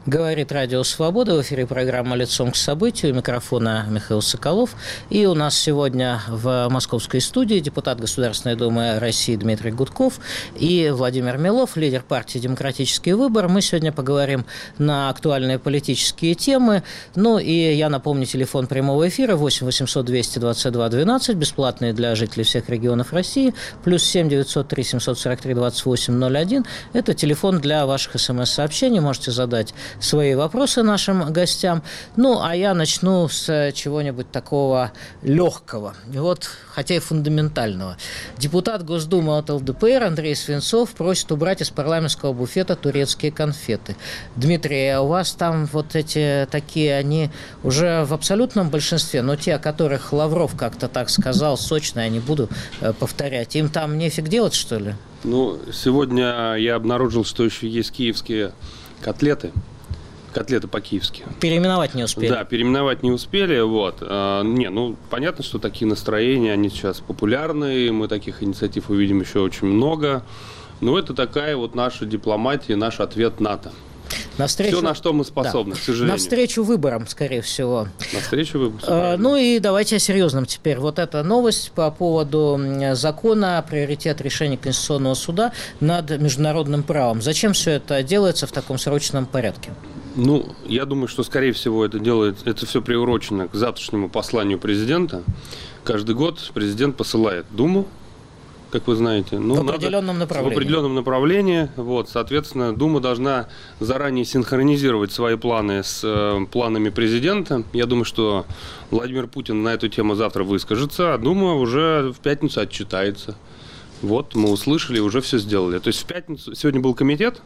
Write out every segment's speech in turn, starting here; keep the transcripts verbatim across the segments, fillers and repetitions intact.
Говорит Радио Свобода. В эфире программа «Лицом к событию». У микрофона Михаил Соколов. И у нас сегодня в московской студии депутат Государственной Думы России Дмитрий Гудков и Владимир Милов, лидер партии «Демократический выбор». Мы сегодня поговорим на актуальные политические темы. Ну и я напомню, телефон прямого эфира восемь восемьсот двести двадцать два двенадцать, бесплатный для жителей всех регионов России, плюс семь девятьсот три семьсот сорок три двадцать восемь ноль один. Это телефон для ваших смс-сообщений. Можете задать свои вопросы нашим гостям. Ну, а я начну с чего-нибудь такого легкого, вот, хотя и фундаментального. Депутат Госдумы от эл дэ пэ эр Андрей Свинцов просит убрать из парламентского буфета турецкие конфеты. Дмитрий, а у вас там вот эти такие, они уже в абсолютном большинстве, но те, о которых Лавров как-то так сказал, сочные, я не буду повторять, им там нефиг делать, что ли? Ну, сегодня я обнаружил, что еще есть киевские котлеты. Котлеты по-киевски. Переименовать не успели. Да, переименовать не успели. Вот. А, не, ну, понятно, что такие настроения, они сейчас популярны. Мы таких инициатив увидим еще очень много. Но это такая вот наша дипломатия, наш ответ НАТО. Навстречу... Все, на что мы способны, да. К сожалению. Навстречу выборам, скорее всего. Навстречу выборам. А, ну и давайте о серьезном теперь. Вот эта новость по поводу закона о приоритете решения Конституционного суда над международным правом. Зачем все это делается в таком срочном порядке? Ну, я думаю, что, скорее всего, это делает, это все приурочено к завтрашнему посланию президента. Каждый год президент посылает Думу, как вы знаете. Ну, в определенном направлении. В определенном направлении. Вот, соответственно, Дума должна заранее синхронизировать свои планы с э, планами президента. Я думаю, что Владимир Путин на эту тему завтра выскажется, а Дума уже в пятницу отчитается. Вот, мы услышали, уже все сделали. То есть в пятницу, сегодня был комитет,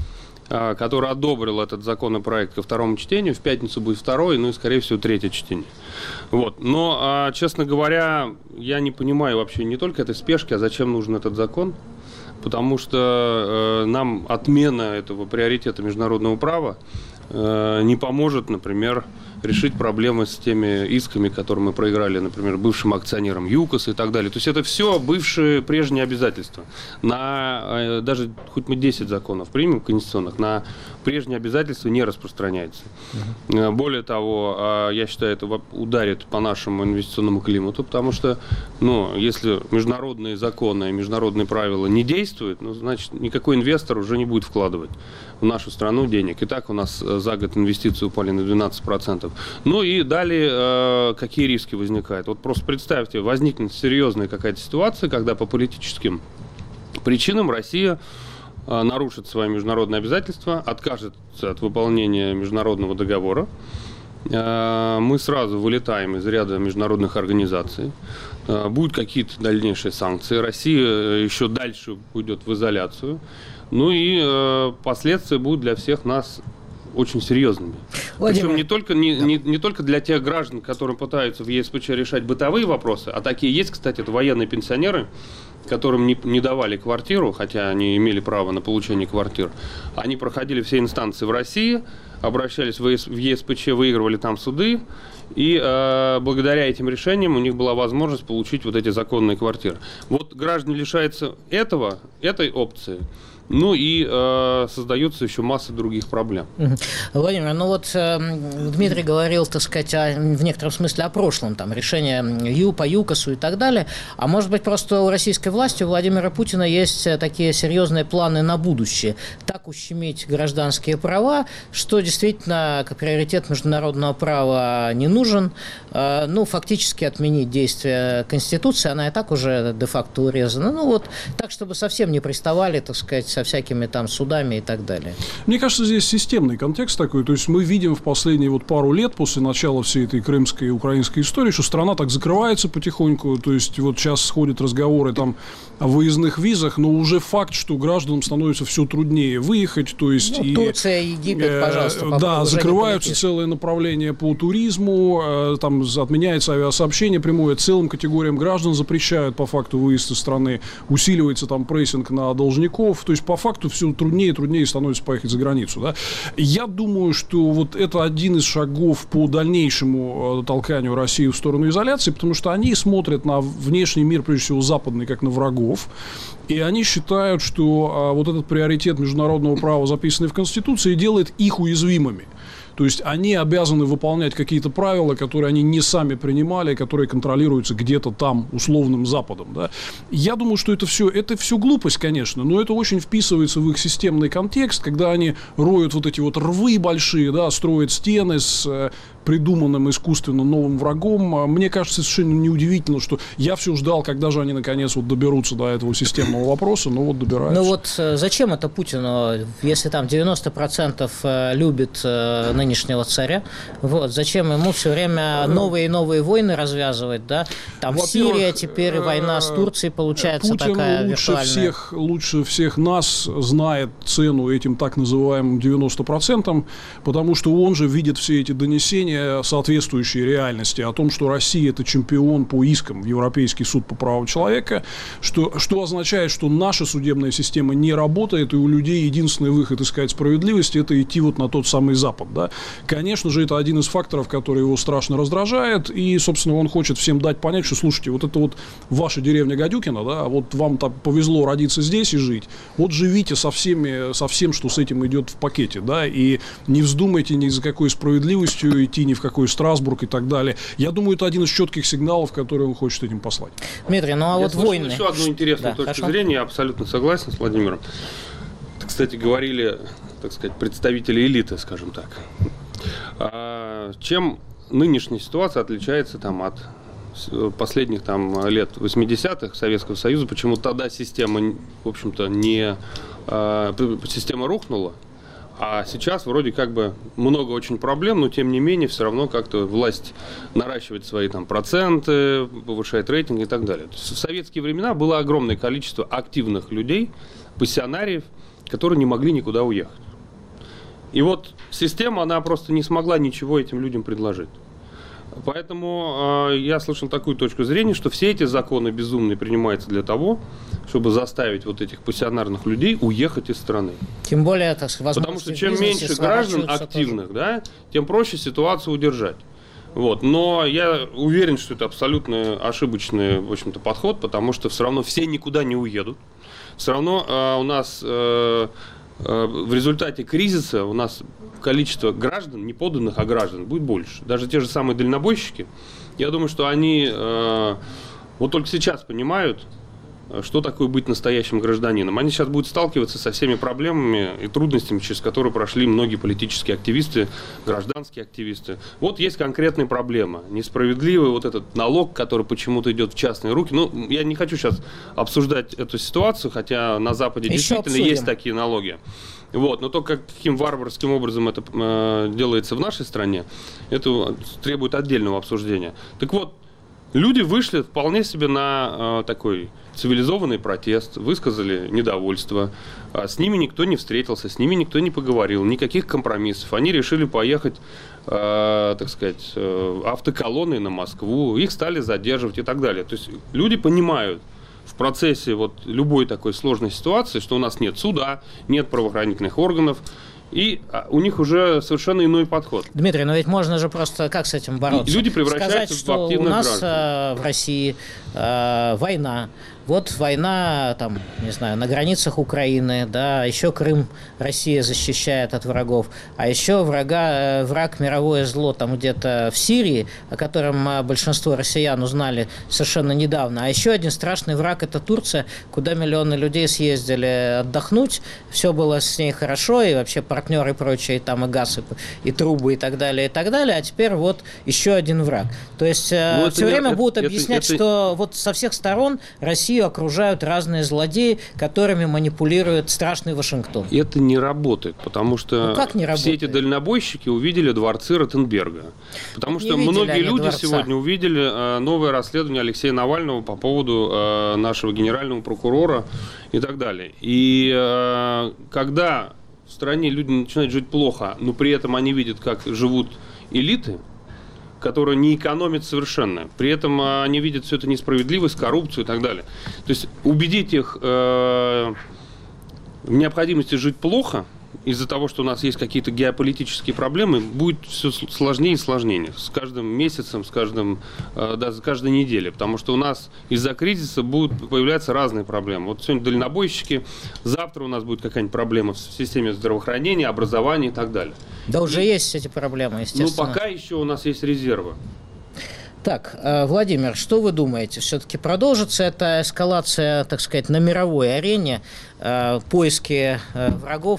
который одобрил этот законопроект ко второму чтению. В пятницу будет второе, ну и, скорее всего, третье чтение. Вот. Но, честно говоря, я не понимаю вообще не только этой спешки, а зачем нужен этот закон. Потому что нам отмена этого приоритета международного права не поможет, например, решить проблемы с теми исками, которые мы проиграли, например, бывшим акционерам ЮКОС и так далее. То есть это все бывшие прежние обязательства. На, даже хоть мы десять законов примем конституционных, на прежние обязательства не распространяется. Uh-huh. Более того, я считаю, это ударит по нашему инвестиционному климату, потому что, ну, если международные законы и международные правила не действуют, ну, значит, никакой инвестор уже не будет вкладывать в нашу страну денег. И так у нас за год инвестиции упали на двенадцать процентов. Ну и далее, э, какие риски возникают? Вот просто представьте, возникнет серьезная какая-то ситуация, когда по политическим причинам Россия э, нарушит свои международные обязательства, откажется от выполнения международного договора. Э, мы сразу вылетаем из ряда международных организаций. Э, будут какие-то дальнейшие санкции. Россия еще дальше уйдет в изоляцию. Ну и э, последствия будут для всех нас очень серьезными. Владимир. Причем не только, не, не, не только для тех граждан, которые пытаются в ЕСПЧ решать бытовые вопросы, а такие есть, кстати, это военные пенсионеры, которым не, не давали квартиру, хотя они имели право на получение квартир. Они проходили все инстанции в России, обращались в, ЕС, в ЕСПЧ, выигрывали там суды, и э, благодаря этим решениям у них была возможность получить вот эти законные квартиры. Вот граждане лишаются этого, этой опции. Ну и э, создается еще масса других проблем. Владимир, ну вот э, Дмитрий говорил, так сказать, о, в некотором смысле о прошлом, там, решение Ю по ЮКОСу и так далее. А может быть, просто у российской власти, у Владимира Путина есть такие серьезные планы на будущее. Так ущемить гражданские права, что действительно приоритет международного права не нужен. Э, ну, фактически отменить действие Конституции, она и так уже де-факто урезана. Ну вот, так, чтобы совсем не приставали, так сказать, со всякими там судами и так далее. Мне кажется, здесь системный контекст такой. То есть мы видим в последние вот пару лет после начала всей этой крымской и украинской истории, что страна так закрывается потихоньку. То есть вот сейчас сходят разговоры там о выездных визах, но уже факт, что гражданам становится все труднее выехать. То есть ну, и, Турция, Египет, э, пожалуйста. Да, закрываются целые направления по туризму, э, там отменяется авиасообщение прямое, целым категориям граждан запрещают по факту выезд из страны, усиливается там прессинг на должников. То есть есть по факту все труднее и труднее становится поехать за границу. Да? Я думаю, что вот это один из шагов по дальнейшему толканию России в сторону изоляции, потому что они смотрят на внешний мир, прежде всего западный, как на врагов. И они считают, что а, вот этот приоритет международного права, записанный в Конституции, делает их уязвимыми. То есть они обязаны выполнять какие-то правила, которые они не сами принимали, которые контролируются где-то там условным Западом. Да? Я думаю, что это все, это все глупость, конечно, но это очень вписывается в их системный контекст, когда они роют вот эти вот рвы большие, да, строят стены с э, придуманным искусственно новым врагом. Мне кажется, совершенно неудивительно, что я все ждал, когда же они наконец вот доберутся до этого системного вопроса, но вот добираются. Ну вот зачем это Путину, если там девяносто процентов любит э, нынешнего царя, вот, зачем ему все время новые и новые войны развязывать, да? Там Сирия теперь, война с Турцией, получается, Путин такая лучше виртуальная. Всех, лучше всех нас знает цену этим так называемым девяноста процентам, потому что он же видит все эти донесения, соответствующие реальности, о том, что Россия – это чемпион по искам в Европейский суд по правам человека, что, что означает, что наша судебная система не работает, и у людей единственный выход искать справедливости – это идти вот на тот самый Запад, да? Конечно же, это один из факторов, который его страшно раздражает, и, собственно, он хочет всем дать понять, что, слушайте, вот это вот ваша деревня Гадюкина, да, вот вам так повезло родиться здесь и жить, вот живите со всеми, со всем, что с этим идет в пакете, да, и не вздумайте ни за какой справедливостью идти, ни в какой Страсбург и так далее. Я думаю, это один из четких сигналов, которые он хочет этим послать. Дмитрий, ну а Я вот войны. еще одну интересную да, точку хорошо. зрения, я абсолютно согласен с Владимиром. Кстати, говорили, так сказать, представители элиты, скажем так. А чем нынешняя ситуация отличается там от последних там лет восьмидесятых Советского Союза, почему тогда система, в общем-то, не а, система рухнула, а сейчас вроде как бы много очень проблем, но тем не менее все равно как-то власть наращивает свои там проценты, повышает рейтинг и так далее. То есть в советские времена было огромное количество активных людей, пассионариев, которые не могли никуда уехать. И вот система, она просто не смогла ничего этим людям предложить. Поэтому э, я слышал такую точку зрения, что все эти законы безумные принимаются для того, чтобы заставить вот этих пассионарных людей уехать из страны. Тем более, так сказать, потому что чем меньше граждан активных, да, тем проще ситуацию удержать. Вот. Но я уверен, что это абсолютно ошибочный, в общем-то, подход, потому что все равно все никуда не уедут. Все равно э, у нас э, э, в результате кризиса у нас количество граждан, не подданных, а граждан, будет больше. Даже те же самые дальнобойщики, я думаю, что они э, вот только сейчас понимают, что такое быть настоящим гражданином. Они сейчас будут сталкиваться со всеми проблемами и трудностями, через которые прошли многие политические активисты, гражданские активисты. Вот есть конкретная проблема. Несправедливый вот этот налог, который почему-то идет в частные руки. Ну, я не хочу сейчас обсуждать эту ситуацию, хотя на Западе Еще действительно обсудим. Есть такие налоги. Вот, но то, каким варварским образом это э, делается в нашей стране, это требует отдельного обсуждения. Так вот, люди вышли вполне себе на э, такой цивилизованный протест, высказали недовольство. А с ними никто не встретился, с ними никто не поговорил, никаких компромиссов. Они решили поехать, э, так сказать, э, автоколонной на Москву, их стали задерживать и так далее. То есть люди понимают в процессе вот любой такой сложной ситуации, что у нас нет суда, нет правоохранительных органов, и у них уже совершенно иной подход. Дмитрий, но ведь можно же просто как с этим бороться? Люди превращаются Сказать, в активных граждан. Что у нас граждан. в России э, война. Вот война, там, не знаю, на границах Украины, да, еще Крым Россия защищает от врагов, а еще врага, враг мировое зло там где-то в Сирии, о котором большинство россиян узнали совершенно недавно, а еще один страшный враг – это Турция, куда миллионы людей съездили отдохнуть, все было с ней хорошо, и вообще партнеры и прочие, там и газ, и, и трубы, и так далее, и так далее, а теперь вот еще один враг. То есть ну, все время это, будут объяснять, это, это... что вот со всех сторон Россия окружают разные злодеи, которыми манипулирует страшный Вашингтон. Это не работает, потому что ну, как не все эти дальнобойщики увидели дворцы Ротенберга. Потому что многие люди дворца. сегодня увидели новое расследование Алексея Навального по поводу нашего генерального прокурора и так далее. И когда в стране люди начинают жить плохо, но при этом они видят, как живут элиты, которые не экономят совершенно. При этом они видят всю эту несправедливость, коррупцию и так далее. То есть убедить их э, в необходимости жить плохо, из-за того, что у нас есть какие-то геополитические проблемы, будет все сложнее и сложнее с каждым месяцем, с каждым, да, с каждой неделей. Потому что у нас из-за кризиса будут появляться разные проблемы. Вот сегодня дальнобойщики, завтра у нас будет какая-нибудь проблема в системе здравоохранения, образования и так далее. Да, уже и, есть эти проблемы, естественно. Ну, пока еще у нас есть резервы. Так, Владимир, что вы думаете? Все-таки продолжится эта эскалация, так сказать, на мировой арене, поиски врагов,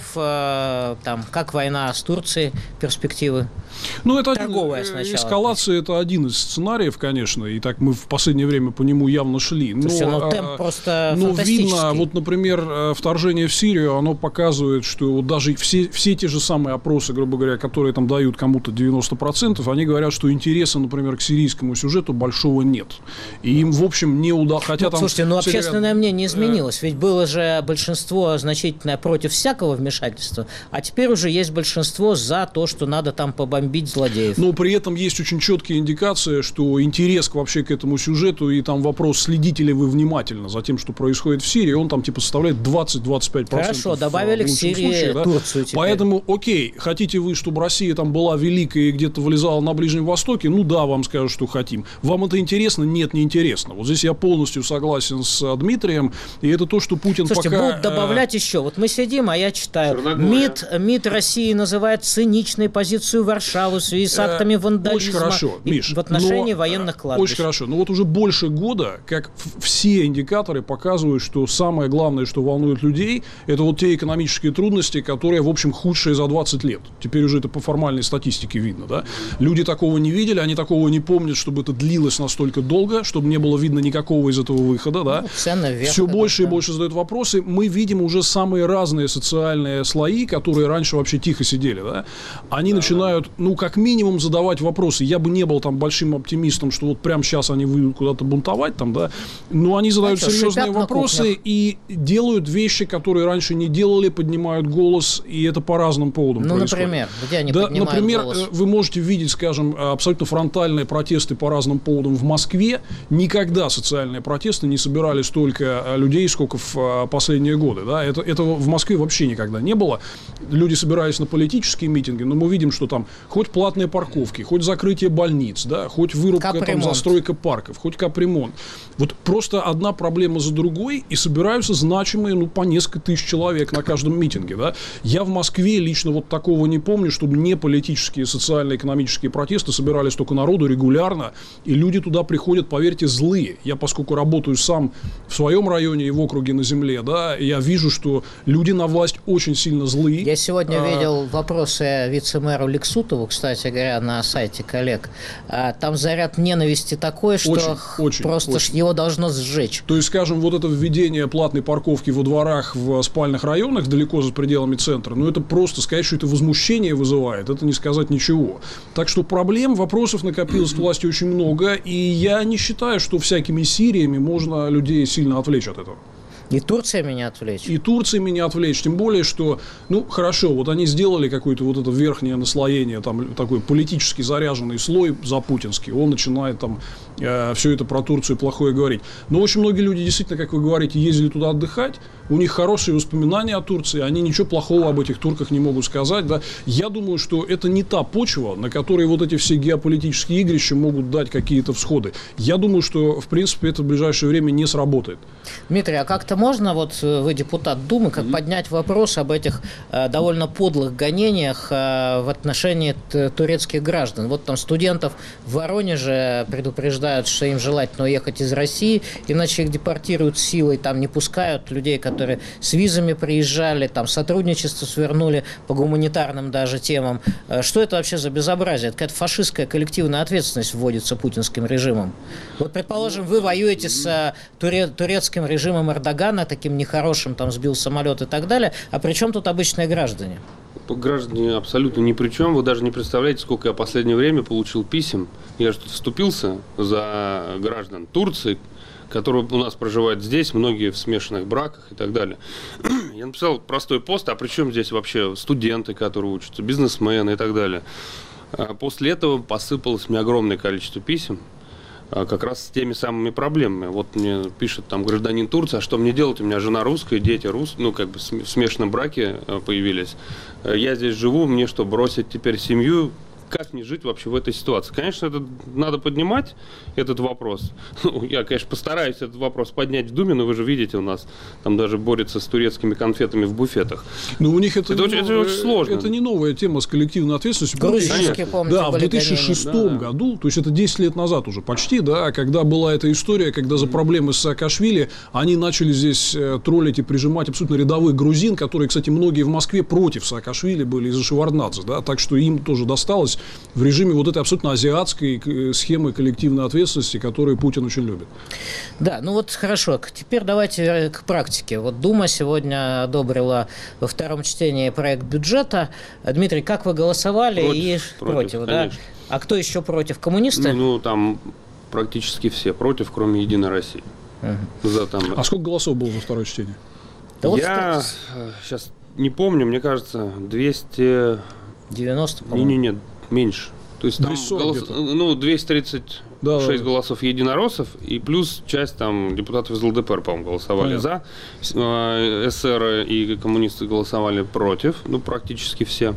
там, как война с Турцией, перспективы? Ну, это Торговая один, сначала. Эскалация – это один из сценариев, конечно, и так мы в последнее время по нему явно шли. Но, Слушайте, ну, темп просто но фантастический. видно, вот, например, вторжение в Сирию, оно показывает, что вот даже все, все те же самые опросы, грубо говоря, которые там дают кому-то девяносто процентов, они говорят, что интереса, например, к сирийскому сюжету большого нет. И им, в общем, не удалось. Хотя ну, там слушайте, ну говорят, общественное мнение изменилось, ведь было же большинство значительное против всякого вмешательства, а теперь уже есть большинство за то, что надо там побомбить злодеев. Но при этом есть очень четкие индикации, что интерес к, вообще к этому сюжету и там вопрос, следите ли вы внимательно за тем, что происходит в Сирии, он там типа составляет двадцать-двадцать пять процентов. Хорошо, добавили к Сирии случае, да? Турцию теперь. Поэтому, окей, хотите вы, чтобы Россия там была великая и где-то вылезала на Ближнем Востоке, ну да, вам скажут, что хотим. Вам это интересно? Нет, не интересно. Вот здесь я полностью согласен с Дмитрием, и это то, что Путин Слушайте, пока... будут добавлять еще. Вот мы сидим, а я читаю. МИД, МИД России называет циничной позицию Варшавы в связи с актами вандализма. Очень хорошо, Миш, в отношении но, военных кладбищ. Очень хорошо. Но вот уже больше года, как все индикаторы показывают, что самое главное, что волнует людей, это вот те экономические трудности, которые, в общем, худшие за двадцать лет. Теперь уже это по формальной статистике видно, да? Люди такого не видели, они такого не помнят, чтобы это длилось настолько долго, чтобы не было видно никакого из этого выхода, да? Ну, цены вверх, все больше да. и больше задают вопросы. Мы видим уже самые разные социальные слои, которые раньше вообще тихо сидели, да? Они да. начинают, ну, как минимум, задавать вопросы. Я бы не был там большим оптимистом, что вот прямо сейчас они выйдут куда-то бунтовать там, да, но они задают а серьезные вопросы и делают вещи, которые раньше не делали, поднимают голос, и это по разным поводам ну, происходит. например, где они да, поднимают например, голос? Вы можете видеть, скажем, абсолютно фронтальные протесты по разным поводам в Москве. Никогда социальные протесты не собирали столько людей, сколько в последние годы, да, это, этого в Москве вообще никогда не было. Люди собирались на политические митинги, но мы видим, что там хоть платные парковки, хоть закрытие больниц, да, хоть вырубка, там, застройка парков, хоть капремонт. Вот просто одна проблема за другой, и собираются значимые, ну, по несколько тысяч человек на каждом митинге, да. Я в Москве лично вот такого не помню, чтобы не политические, социально-экономические протесты собирали столько народу регулярно, и люди туда приходят, поверьте, злые. Я, поскольку работаю сам в своем районе и в округе на земле, да, я вижу, что люди на власть очень сильно злые. Я сегодня а... видел вопросы вице-мэру Лексутову, кстати говоря, на сайте коллег. Там заряд ненависти такой, что очень, очень, просто очень. его должно сжечь. То есть, скажем, вот это введение платной парковки во дворах в спальных районах далеко за пределами центра, ну это просто сказать, что это возмущение вызывает, это не сказать ничего. Так что проблем, вопросов накопилось в власти очень много, и я не считаю, что всякими Сириями можно людей сильно отвлечь от этого. И Турция меня отвлечь. И Турция меня отвлечь. Тем более, что, ну, хорошо, вот они сделали какое-то вот это верхнее наслоение, там, такой политически заряженный слой запутинский. Он начинает там э, все это про Турцию плохое говорить. Но очень многие люди действительно, как вы говорите, ездили туда отдыхать. У них хорошие воспоминания о Турции. Они ничего плохого об этих турках не могут сказать. Да? Я думаю, что это не та почва, на которой вот эти все геополитические игрища могут дать какие-то всходы. Я думаю, что, в принципе, это в ближайшее время не сработает. Дмитрий, а как-то можно, вот вы депутат Думы, как mm-hmm. поднять вопрос об этих э, довольно подлых гонениях э, в отношении т- турецких граждан? Вот там студентов в Воронеже предупреждают, что им желательно уехать из России, иначе их депортируют силой, там не пускают людей, которые с визами приезжали, там сотрудничество свернули по гуманитарным даже темам. Э, что это вообще за безобразие? Это какая-то фашистская коллективная ответственность вводится путинским режимом. Вот, предположим, вы воюете с э, туре- турецким режимом Эрдогана, таким нехорошим, там сбил самолет и так далее. А при чем тут обычные граждане? Граждане абсолютно ни при чем. Вы даже не представляете, сколько я в последнее время получил писем. Я же тут вступился за граждан Турции, которые у нас проживают здесь, многие в смешанных браках и так далее. Я написал простой пост, а при чем здесь вообще студенты, которые учатся, бизнесмены и так далее. После этого посыпалось мне огромное количество писем. как раз с теми самыми проблемами. Вот мне пишет там гражданин Турции, а что мне делать? У меня жена русская, дети русские, ну, как бы в смешанном браке появились. Я здесь живу, мне что, бросить теперь семью? Как не жить вообще в этой ситуации? Конечно, это надо поднимать, этот вопрос. Ну, я, конечно, постараюсь этот вопрос поднять в Думе, но вы же видите, у нас там даже борются с турецкими конфетами в буфетах. Но у них это, это, очень, это очень сложно. Это не новая тема с коллективной ответственностью. Грузинские, помните, да, в две тысячи шестом да. году, то есть это десять лет назад уже почти, да, когда была эта история, когда за проблемы с Саакашвили они начали здесь троллить и прижимать абсолютно рядовых грузин, которые, кстати, многие в Москве против Саакашвили были из-за Шеварднадзе, да, так что им тоже досталось в режиме вот этой абсолютно азиатской схемы коллективной ответственности, которую Путин очень любит. Да, ну вот хорошо. Теперь давайте к практике. Вот Дума сегодня одобрила во втором чтении проект бюджета. Дмитрий, как вы голосовали? Против, и против, против да? А кто еще против? Коммунисты? Ну, ну там практически все против, кроме «Единой России». Угу. За, там... А сколько голосов было за второе чтение? Да вот Я что... сейчас не помню, мне кажется, двести... девяносто, по-моему. Не-не-не, меньше. То есть там голос... ну, двести тридцать да, шесть да, голосов единороссов и плюс часть там депутатов из ЛДПР, по-моему, голосовали Понятно. за. СССР и коммунисты голосовали против, ну, практически все.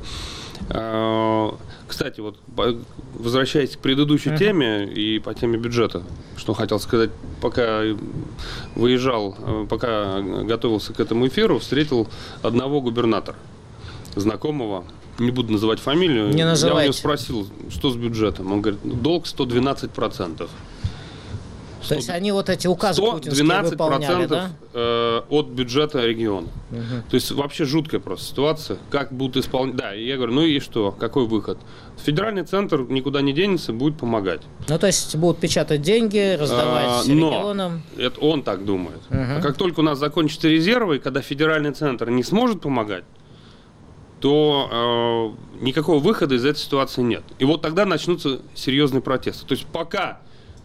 Кстати, вот возвращаясь к предыдущей uh-huh. теме и по теме бюджета, что хотел сказать, пока выезжал, пока готовился к этому эфиру, встретил одного губернатора, знакомого, не буду называть фамилию, не я называйте. у него спросил, что с бюджетом, он говорит, долг сто двенадцать процентов. То есть они вот эти указы путинские выполняли, да? От бюджета региона. Угу. То есть вообще жуткая просто ситуация. Как будут исполнять... Да, и я говорю, ну и что? Какой выход? Федеральный центр никуда не денется, будет помогать. Ну то есть будут печатать деньги, раздавать а, регионам. Но это он так думает. Угу. А как только у нас закончатся резервы, и когда федеральный центр не сможет помогать, то э, никакого выхода из этой ситуации нет. И вот тогда начнутся серьезные протесты. То есть пока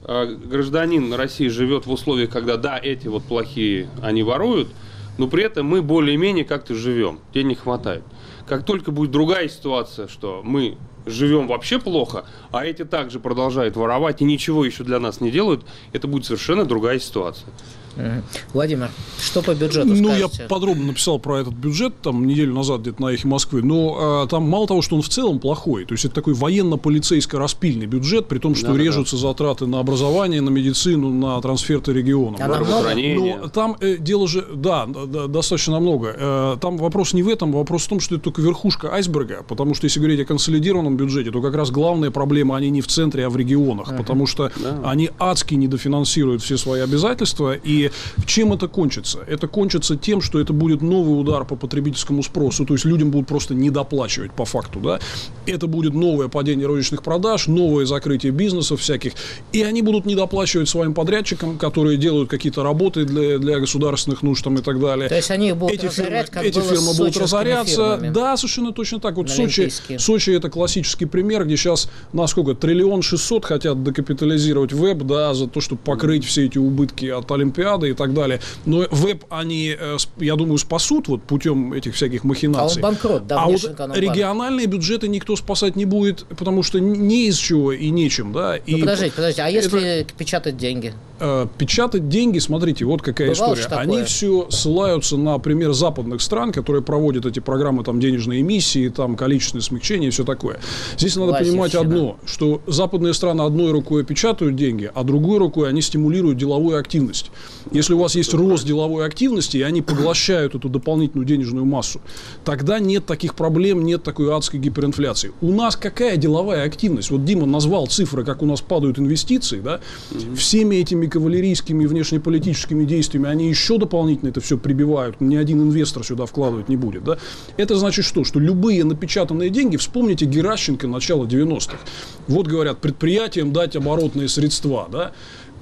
гражданин России живет в условиях, когда, да, эти вот плохие, они воруют, но при этом мы более-менее как-то живем, денег хватает. Как только будет другая ситуация, что мы живем вообще плохо, а эти также продолжают воровать и ничего еще для нас не делают, это будет совершенно другая ситуация. Владимир, что по бюджету Ну, скажете? я подробно написал про этот бюджет, там, неделю назад где-то на «Эхе Москвы», но а, там мало того, что он в целом плохой, то есть это такой военно-полицейско-распильный бюджет, при том, что да, режутся да. затраты на образование, на медицину, на трансферты регионам. А да? Но там э, дело же, да, да, достаточно много. Э, там вопрос не в этом, вопрос в том, что это только верхушка айсберга, потому что если говорить о консолидированном бюджете, то как раз главная проблема, они не в центре, а в регионах, uh-huh. потому что да. они адски недофинансируют все свои обязательства, и чем это кончится? Это кончится тем, что это будет новый удар по потребительскому спросу, то есть людям будут просто недоплачивать по факту, да? Это будет новое падение розничных продаж, новое закрытие бизнесов всяких, и они будут недоплачивать своим подрядчикам, которые делают какие-то работы для, для государственных нужд там, и так далее. То есть они будут эти разорять, фирмы, как эти было фирмы с будут разоряться. Фирмами. Да, совершенно точно так. Вот Сочи, Сочи это классический пример, где сейчас на сколько? Триллион шестьсот хотят докапитализировать веб, да, за то, чтобы покрыть все эти убытки от Олимпиады и так далее. Но веб они, я думаю, спасут вот путем этих всяких махинаций. А он банкрот, да, а вот региональные бюджеты никто спасать не будет, потому что не из чего и нечем, да. Ну, и подождите, подождите, а если это... печатать деньги? Печатать деньги, смотрите, вот какая Бывало история. Они все ссылаются на пример западных стран, которые проводят эти программы там, денежной эмиссии, там, количественное смягчение и все такое. Здесь надо Власть понимать одно, что западные страны одной рукой печатают деньги, а другой рукой они стимулируют деловую активность. Если у вас есть рост деловой активности, и они поглощают эту дополнительную денежную массу, тогда нет таких проблем, нет такой адской гиперинфляции. У нас какая деловая активность? Вот Дима назвал цифры, как у нас падают инвестиции, да? Всеми этими кавалерийскими внешнеполитическими действиями они еще дополнительно это все прибивают. Ни один инвестор сюда вкладывать не будет. Да? Это значит что? Что любые напечатанные деньги, вспомните Геращенко начала девяностых. Вот говорят, предприятиям дать оборотные средства. Да?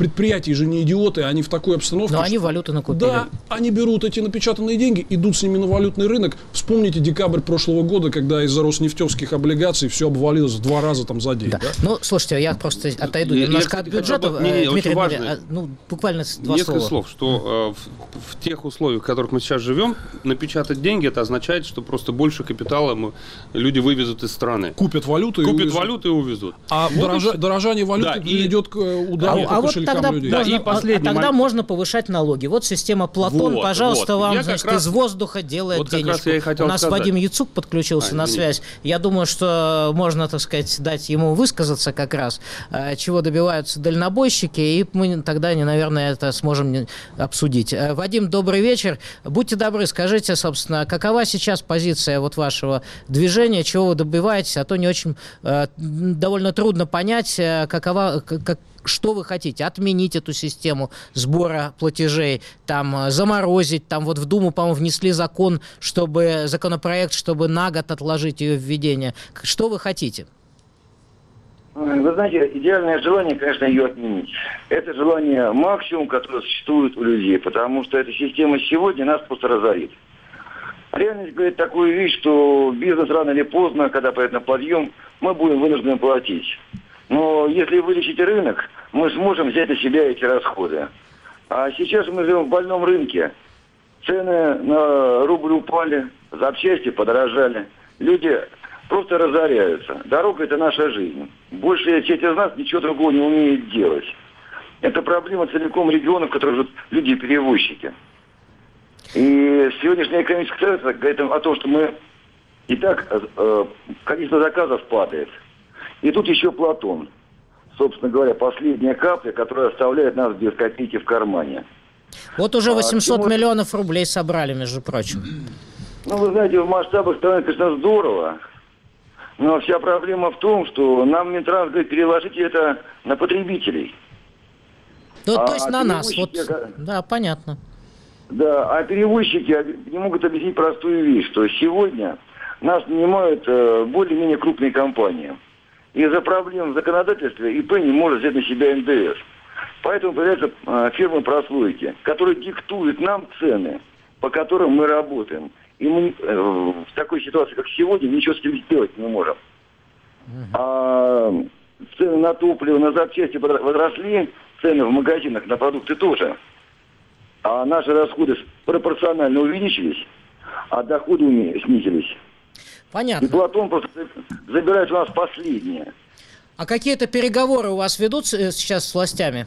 предприятия же не идиоты, они в такой обстановке... Но они что... валюты накупили. Да, они берут эти напечатанные деньги, идут с ними на валютный рынок. Вспомните декабрь прошлого года, когда из-за роснефтевских облигаций все обвалилось в два раза там за день. Да. Да? Ну, слушайте, я просто отойду я, немножко я, от бюджета. Бы, не, не, Дмитрий, важно, ну, буквально два несколько слова. слов, что э, в, в тех условиях, в которых мы сейчас живем, напечатать деньги, это означает, что просто больше капитала мы, люди вывезут из страны. Купят валюту и Купят увезут. валюту и увезут. А вот дорожа, дорожание валюты да, идет к удару а, по а кошелькам вот тогда людей. Можно, да, и последний а, тогда момент. можно повышать налоги. Вот система Платон, вот, пожалуйста, вот. вам, Я значит, раз, из воздуха делает вот денежку. У нас сказать. Вадим Яцук подключился а, на связь. Я думаю, что можно, так сказать, дать ему высказаться как раз, чего добиваются дальнобойщики, и мы тогда, наверное, это сможем обсудить. Вадим, добрый вечер. Будьте добры, скажите, собственно, какова сейчас позиция вот вашего движения, чего вы добиваетесь, а то не очень довольно трудно понять, какова, как, что вы хотите, отменить эту систему сбора платежей, там, заморозить, там вот в Думу, по-моему, внесли закон, чтобы, законопроект, чтобы на год отложить ее введение. Что вы хотите? Вы знаете, идеальное желание, конечно, ее отменить. Это желание максимум, которое существует у людей, потому что эта система сегодня нас просто разорит. Реальность говорит такую вещь, что бизнес рано или поздно, когда пойдет на подъем, мы будем вынуждены платить. Но если вылечить рынок, мы сможем взять на себя эти расходы. А сейчас мы живем в больном рынке. Цены на рубль упали, запчасти подорожали. Люди просто разоряются. Дорога – это наша жизнь. Большая часть из нас ничего другого не умеет делать. Это проблема целиком регионов, в которых живут люди-перевозчики. И сегодняшняя экономическая ситуация говорит о том, что мы и так э, количество заказов падает. И тут еще Платон. Собственно говоря, последняя капля, которая оставляет нас без копейки в кармане. Вот уже восемьсот а, миллионов рублей собрали, между прочим. Ну, вы знаете, в масштабах страны, конечно, здорово. Но вся проблема в том, что нам Минтранс говорит, переложите это на потребителей. Ну, а, то есть а на нас. Вот, это... да, понятно. Да, а перевозчики не могут объяснить простую вещь, что сегодня нас нанимают э, более-менее крупные компании. Из-за проблем в законодательстве ИП не может взять на себя эн дэ эс. Поэтому появляются э, фирмы-прослойки, которые диктуют нам цены, по которым мы работаем. И мы э, в такой ситуации, как сегодня, ничего с этим сделать не можем. Uh-huh. А цены на топливо, на запчасти возросли, цены в магазинах на продукты тоже. А наши расходы пропорционально увеличились, а доходы снизились. Понятно. И Платон просто забирает у нас последнее. А какие-то переговоры у вас ведут сейчас с властями?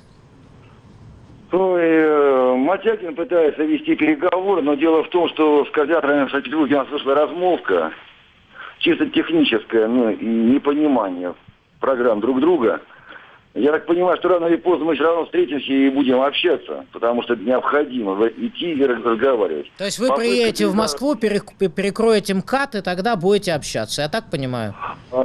Ой, э, Матягин пытается вести переговоры, но дело в том, что с координаторами в Санкт-Петербурге у нас вышла размолвка, чисто техническая, ну, и непонимание программ друг друга. Я так понимаю, что рано или поздно мы все равно встретимся и будем общаться, потому что это необходимо идти и разговаривать. То есть вы Попытка приедете в Москву, перекроете МКАД, и тогда будете общаться, я так понимаю?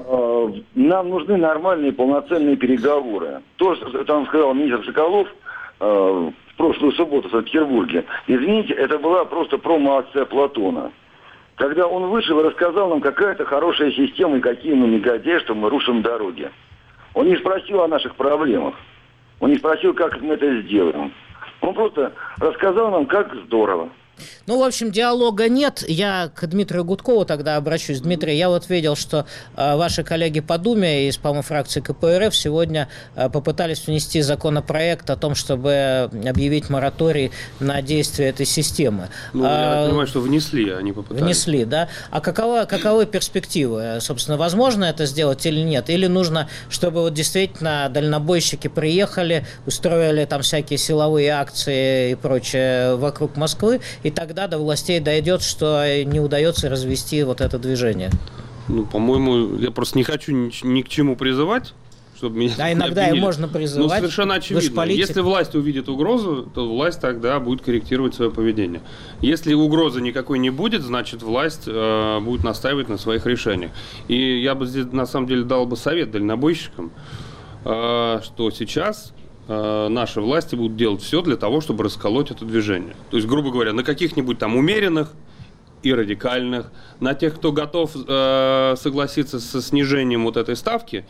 Нам нужны нормальные полноценные переговоры. То, что там сказал министр Соколов в прошлую субботу в Санкт-Петербурге, извините, это была просто промо-акция Платона. Когда он вышел и рассказал нам, какая это хорошая система и какие мы негодяи, что мы рушим дороги. Он не спросил о наших проблемах. Он не спросил, как мы это сделаем. Он просто рассказал нам, как здорово. Ну, в общем, диалога нет. Я к Дмитрию Гудкову тогда обращусь. Дмитрий, я вот видел, что э, ваши коллеги по Думе из, по-моему, фракции ка пэ эр эф сегодня э, попытались внести законопроект о том, чтобы объявить мораторий на действие этой системы. Ну, я а, понимаю, что внесли, они попытались. Внесли, да. А какова, каковы перспективы? Собственно, возможно это сделать или нет? Или нужно, чтобы вот действительно дальнобойщики приехали, устроили там всякие силовые акции и прочее вокруг Москвы, и тогда до властей дойдет, что не удается развести вот это движение? Ну, по-моему, я просто не хочу ни, ни к чему призывать, чтобы меня... Да, иногда и можно призывать. Ну, совершенно очевидно. Если власть увидит угрозу, то власть тогда будет корректировать свое поведение. Если угрозы никакой не будет, значит, власть э, будет настаивать на своих решениях. И я бы здесь, на самом деле, дал бы совет дальнобойщикам, э, что сейчас... наши власти будут делать все для того, чтобы расколоть это движение. То есть, грубо говоря, на каких-нибудь там умеренных и радикальных, на тех, кто готов э, согласиться со снижением вот этой ставки,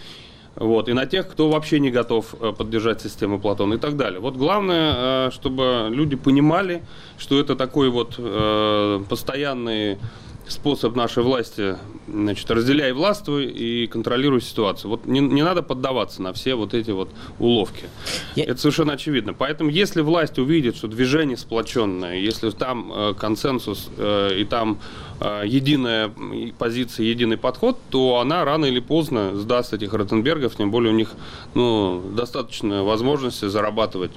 Вот, и на тех, кто вообще не готов поддержать систему Платона и так далее. Вот главное, чтобы люди понимали, что это такой вот э, постоянный способ нашей власти, значит, разделяй властвуй и контролируй ситуацию. Вот не, не надо поддаваться на все вот эти вот уловки. Я... Это совершенно очевидно. Поэтому, если власть увидит, что движение сплоченное, если там э, консенсус э, и там э, единая позиция, единый подход, то она рано или поздно сдаст этих Ротенбергов, тем более у них, ну, достаточно возможности зарабатывать.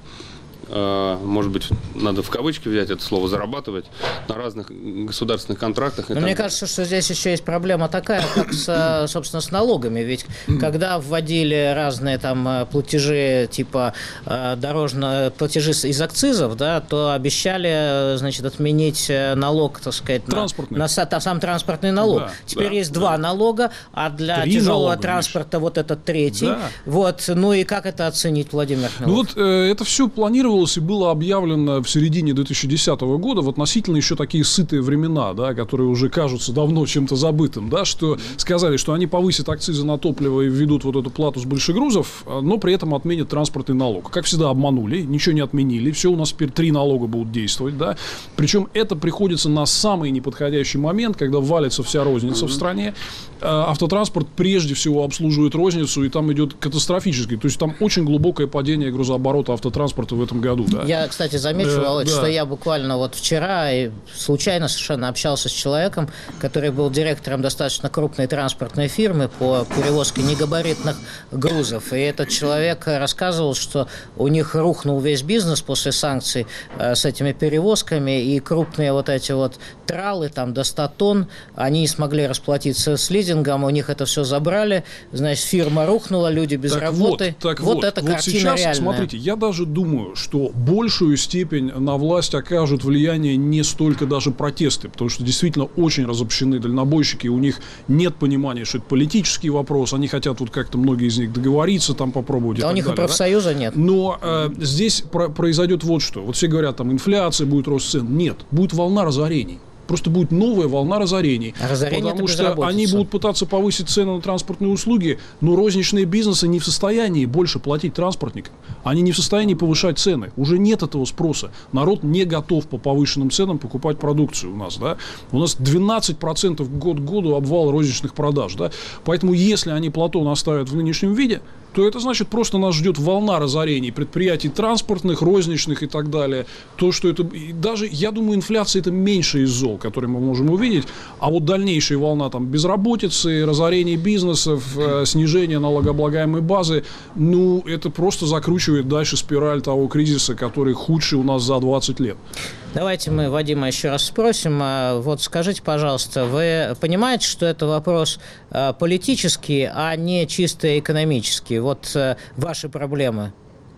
Может быть, надо в кавычки взять это слово, зарабатывать на разных государственных контрактах. Но мне кажется, что здесь еще есть проблема такая, как, с, собственно, с налогами. Ведь когда вводили разные там платежи, типа дорожные платежи из акцизов, да, то обещали, значит, отменить налог, так сказать, на, на сам транспортный налог. Да, Теперь да, есть да. два налога, а для Три тяжелого налога, транспорта видишь. Вот этот третий. Да. Вот. Ну и как это оценить, Владимир Хмелов? Ну вот э, это все планировалось и было объявлено в середине две тысячи десятого года в относительно еще такие сытые времена, да, которые уже кажутся давно чем-то забытым, да, что сказали, что они повысят акцизы на топливо и введут вот эту плату с большегрузов, но при этом отменят транспортный налог. Как всегда, обманули, ничего не отменили, все, у нас теперь три налога будут действовать, да, причем это приходится на самый неподходящий момент, когда валится вся розница mm-hmm. в стране. Автотранспорт прежде всего обслуживает розницу, и там идет катастрофически, то есть там очень глубокое падение грузооборота автотранспорта в этом году. Да. Я, кстати, замечу, да, Володь, да. что я буквально вот вчера и случайно совершенно общался с человеком, который был директором достаточно крупной транспортной фирмы по перевозке негабаритных грузов. И этот человек рассказывал, что у них рухнул весь бизнес после санкций э, с этими перевозками, и крупные вот эти вот тралы, там до ста тонн, они не смогли расплатиться с лизингом, у них это все забрали, значит, фирма рухнула, люди без так работы. Вот, так вот, вот эта вот картина сейчас, реальная. Смотрите, я даже думаю, что большую степень на власть окажут влияние не столько даже протесты, потому что действительно очень разобщены дальнобойщики, у них нет понимания, что это политический вопрос, они хотят вот как-то многие из них договориться, там попробовать. Да, у них далее, и профсоюза да? нет. Но э, здесь про- произойдет вот что. Вот все говорят, там инфляция, будет рост цен. Нет, будет волна разорений. Просто будет новая волна разорений. А разорение потому что они будут пытаться повысить цены на транспортные услуги, но розничные бизнесы не в состоянии больше платить транспортникам. Они не в состоянии повышать цены. Уже нет этого спроса. Народ не готов по повышенным ценам покупать продукцию у нас. Да? У нас двенадцать процентов год к году обвал розничных продаж. Да? Поэтому если они Платон оставят в нынешнем виде, то это значит, просто нас ждет волна разорений предприятий транспортных, розничных и так далее. То, что это... Даже, я думаю, инфляция – это меньше из зол, которые мы можем увидеть. А вот дальнейшая волна там, безработицы, разорений бизнесов, э, снижения налогооблагаемой базы, ну, это просто закручивает дальше спираль того кризиса, который худший у нас за двадцать лет. Давайте мы Вадима еще раз спросим. Вот скажите, пожалуйста, вы понимаете, что это вопрос политический, а не чисто экономический? Вот ваши проблемы.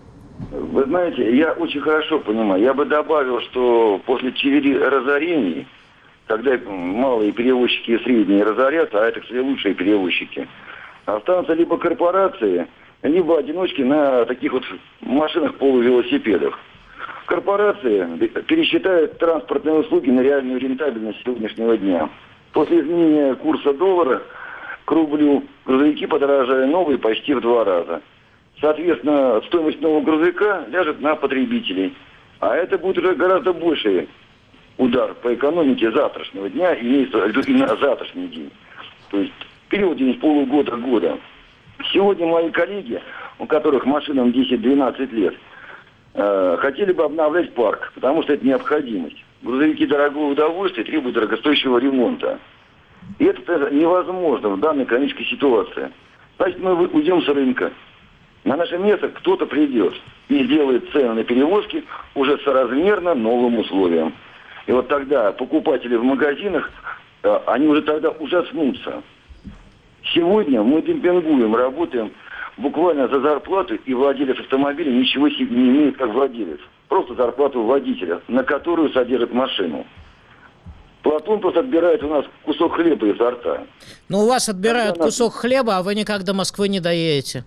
Вы знаете, я очень хорошо понимаю. Я бы добавил, что после череды разорений, когда малые перевозчики и средние разорятся, а это, кстати, лучшие перевозчики, останутся либо корпорации, либо одиночки на таких вот машинах-полувелосипедах. Корпорации пересчитают транспортные услуги на реальную рентабельность сегодняшнего дня. После изменения курса доллара к рублю грузовики подорожали новые почти в два раза. Соответственно, стоимость нового грузовика ляжет на потребителей. А это будет уже гораздо больший удар по экономике завтрашнего дня, имеется именно завтрашний день. То есть в периоде с полугода-года. Сегодня мои коллеги, у которых машинам десять-двенадцать лет, хотели бы обновлять парк, потому что это необходимость. Грузовики дорогого удовольствия требуют дорогостоящего ремонта. И это невозможно в данной экономической ситуации. Значит, мы уйдем с рынка. На наше место кто-то придет и сделает цены на перевозки уже соразмерно новым условиям. И вот тогда покупатели в магазинах, они уже тогда ужаснутся. Сегодня мы демпингуем, работаем буквально за зарплату, и владелец автомобиля ничего себе не имеет как владелец. Просто зарплату водителя, на которую содержит машину. Платон просто отбирает у нас кусок хлеба изо рта. Ну, у вас отбирают нас... кусок хлеба, а вы никак до Москвы не доедете.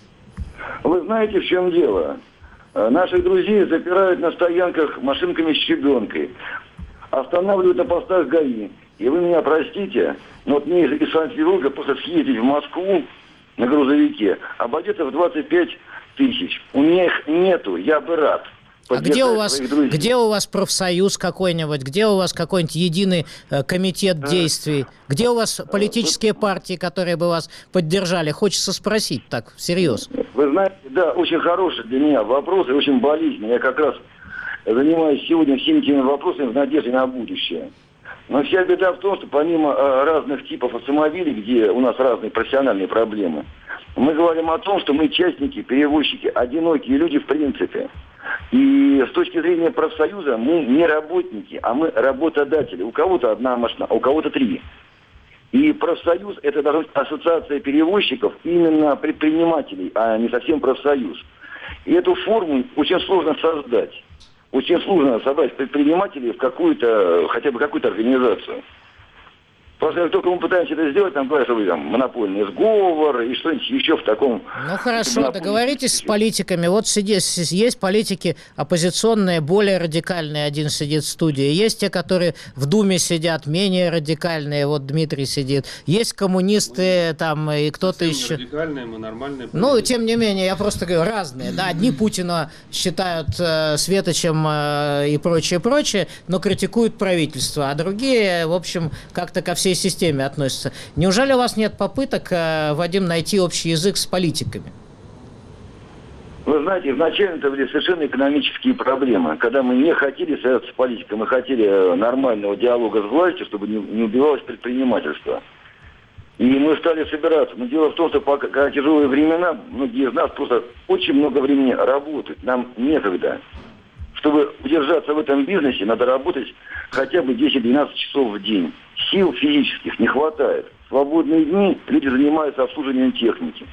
Вы знаете, в чем дело? Наших друзей запирают на стоянках машинками с щебенкой. Останавливают на постах ГАИ. И вы меня простите, но вот мне из Санкт-Петербурга просто съездить в Москву на грузовике обойдется в двадцать пять тысяч. У меня их нету, я бы рад. А где у вас, где у вас профсоюз какой-нибудь, где у вас какой-нибудь единый э, комитет действий, где у вас политические партии, которые бы вас поддержали? Хочется спросить так, всерьез. Вы знаете, да, очень хороший для меня вопрос и очень болезненный. Я как раз занимаюсь сегодня всеми теми вопросами в надежде на будущее. Но вся беда в том, что помимо э, разных типов автомобилей, где у нас разные профессиональные проблемы, мы говорим о том, что мы частники, перевозчики, одинокие люди в принципе. И с точки зрения профсоюза мы не работники, а мы работодатели. У кого-то одна машина, а у кого-то три. И профсоюз – это даже ассоциация перевозчиков, именно предпринимателей, а не совсем профсоюз. И эту форму очень сложно создать. Очень сложно собрать предпринимателей в какую-то, хотя бы какую-то организацию. Просто как только мы пытаемся это сделать, там говорят, что вы там монопольный сговор и что-нибудь еще в таком... Ну хорошо, договоритесь с политиками. Вот сидит, есть политики оппозиционные, более радикальные, один сидит в студии. Есть те, которые в Думе сидят, менее радикальные, вот Дмитрий сидит. Есть коммунисты мы там и кто-то еще... радикальные, мы нормальные. Ну, тем не менее, я просто говорю, разные. Да, одни Путина считают э, светочем э, и прочее, прочее, но критикуют правительство, а другие, в общем, как-то ко всей системе относятся. Неужели у вас нет попыток, Вадим, найти общий язык с политиками? Вы знаете, изначально это были совершенно экономические проблемы. Когда мы не хотели связаться с политикой, мы хотели нормального диалога с властью, чтобы не, не убивалось предпринимательство. И мы стали собираться. Но дело в том, что пока, когда тяжелые времена, многие из нас просто очень много времени работают. Нам некогда. Чтобы удержаться в этом бизнесе, надо работать хотя бы десять-двенадцать часов в день. Сил физических не хватает. В свободные дни люди занимаются обслуживанием техники.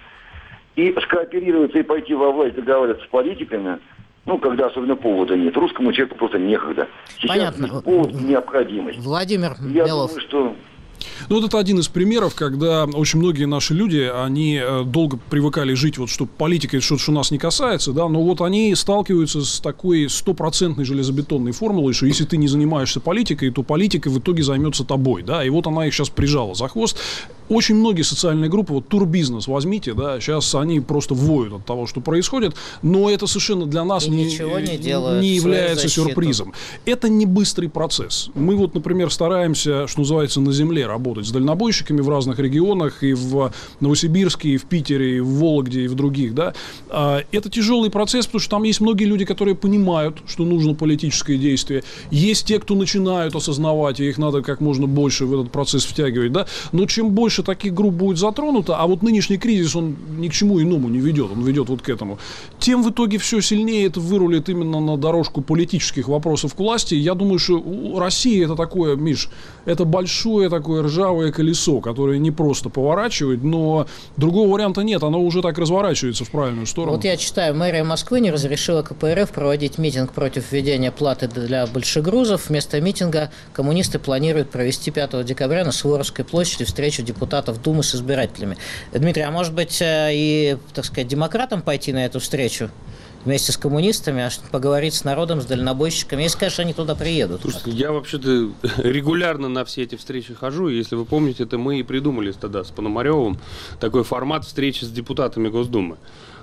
И скооперироваться и пойти во власть, договариваться с политиками, ну, когда особенно повода нет. Русскому человеку просто некогда. Сейчас понятно. Повод, необходимость. Владимир Я Мелов. думаю, что... Ну, вот это один из примеров, когда очень многие наши люди, они долго привыкали жить, вот, что политика – это что-то, что нас не касается, да, но вот они сталкиваются с такой стопроцентной железобетонной формулой, что если ты не занимаешься политикой, то политика в итоге займется тобой, да, и вот она их сейчас прижала за хвост. Очень многие социальные группы, вот турбизнес возьмите, да, сейчас они просто воют от того, что происходит, но это совершенно для нас не, не, делают, не является сюрпризом. Это не быстрый процесс. Мы вот, например, стараемся, что называется, на земле работать с дальнобойщиками в разных регионах, и в Новосибирске, и в Питере, и в Вологде, и в других, да. Это тяжелый процесс, потому что там есть многие люди, которые понимают, что нужно политическое действие. Есть те, кто начинают осознавать, и их надо как можно больше в этот процесс втягивать, да. Но чем больше таких групп будет затронуто, а вот нынешний кризис, он ни к чему иному не ведет, он ведет вот к этому, тем в итоге все сильнее это вырулит именно на дорожку политических вопросов к власти. Я думаю, что Россия это такое, Миш, это большое такое ржавое колесо, которое не просто поворачивает, но другого варианта нет, оно уже так разворачивается в правильную сторону. Вот я читаю, мэрия Москвы не разрешила ка пэ эр эф проводить митинг против введения платы для большегрузов. Вместо митинга коммунисты планируют провести пятого декабря на Суворовской площади встречу депутатов Думы с избирателями. Дмитрий, а может быть и, так сказать, демократам пойти на эту встречу вместе с коммунистами, а поговорить с народом, с дальнобойщиками, если, конечно, они туда приедут? Слушайте, я вообще-то регулярно на все эти встречи хожу, и если вы помните, это мы и придумали тогда с Пономаревым такой формат встречи с депутатами Госдумы,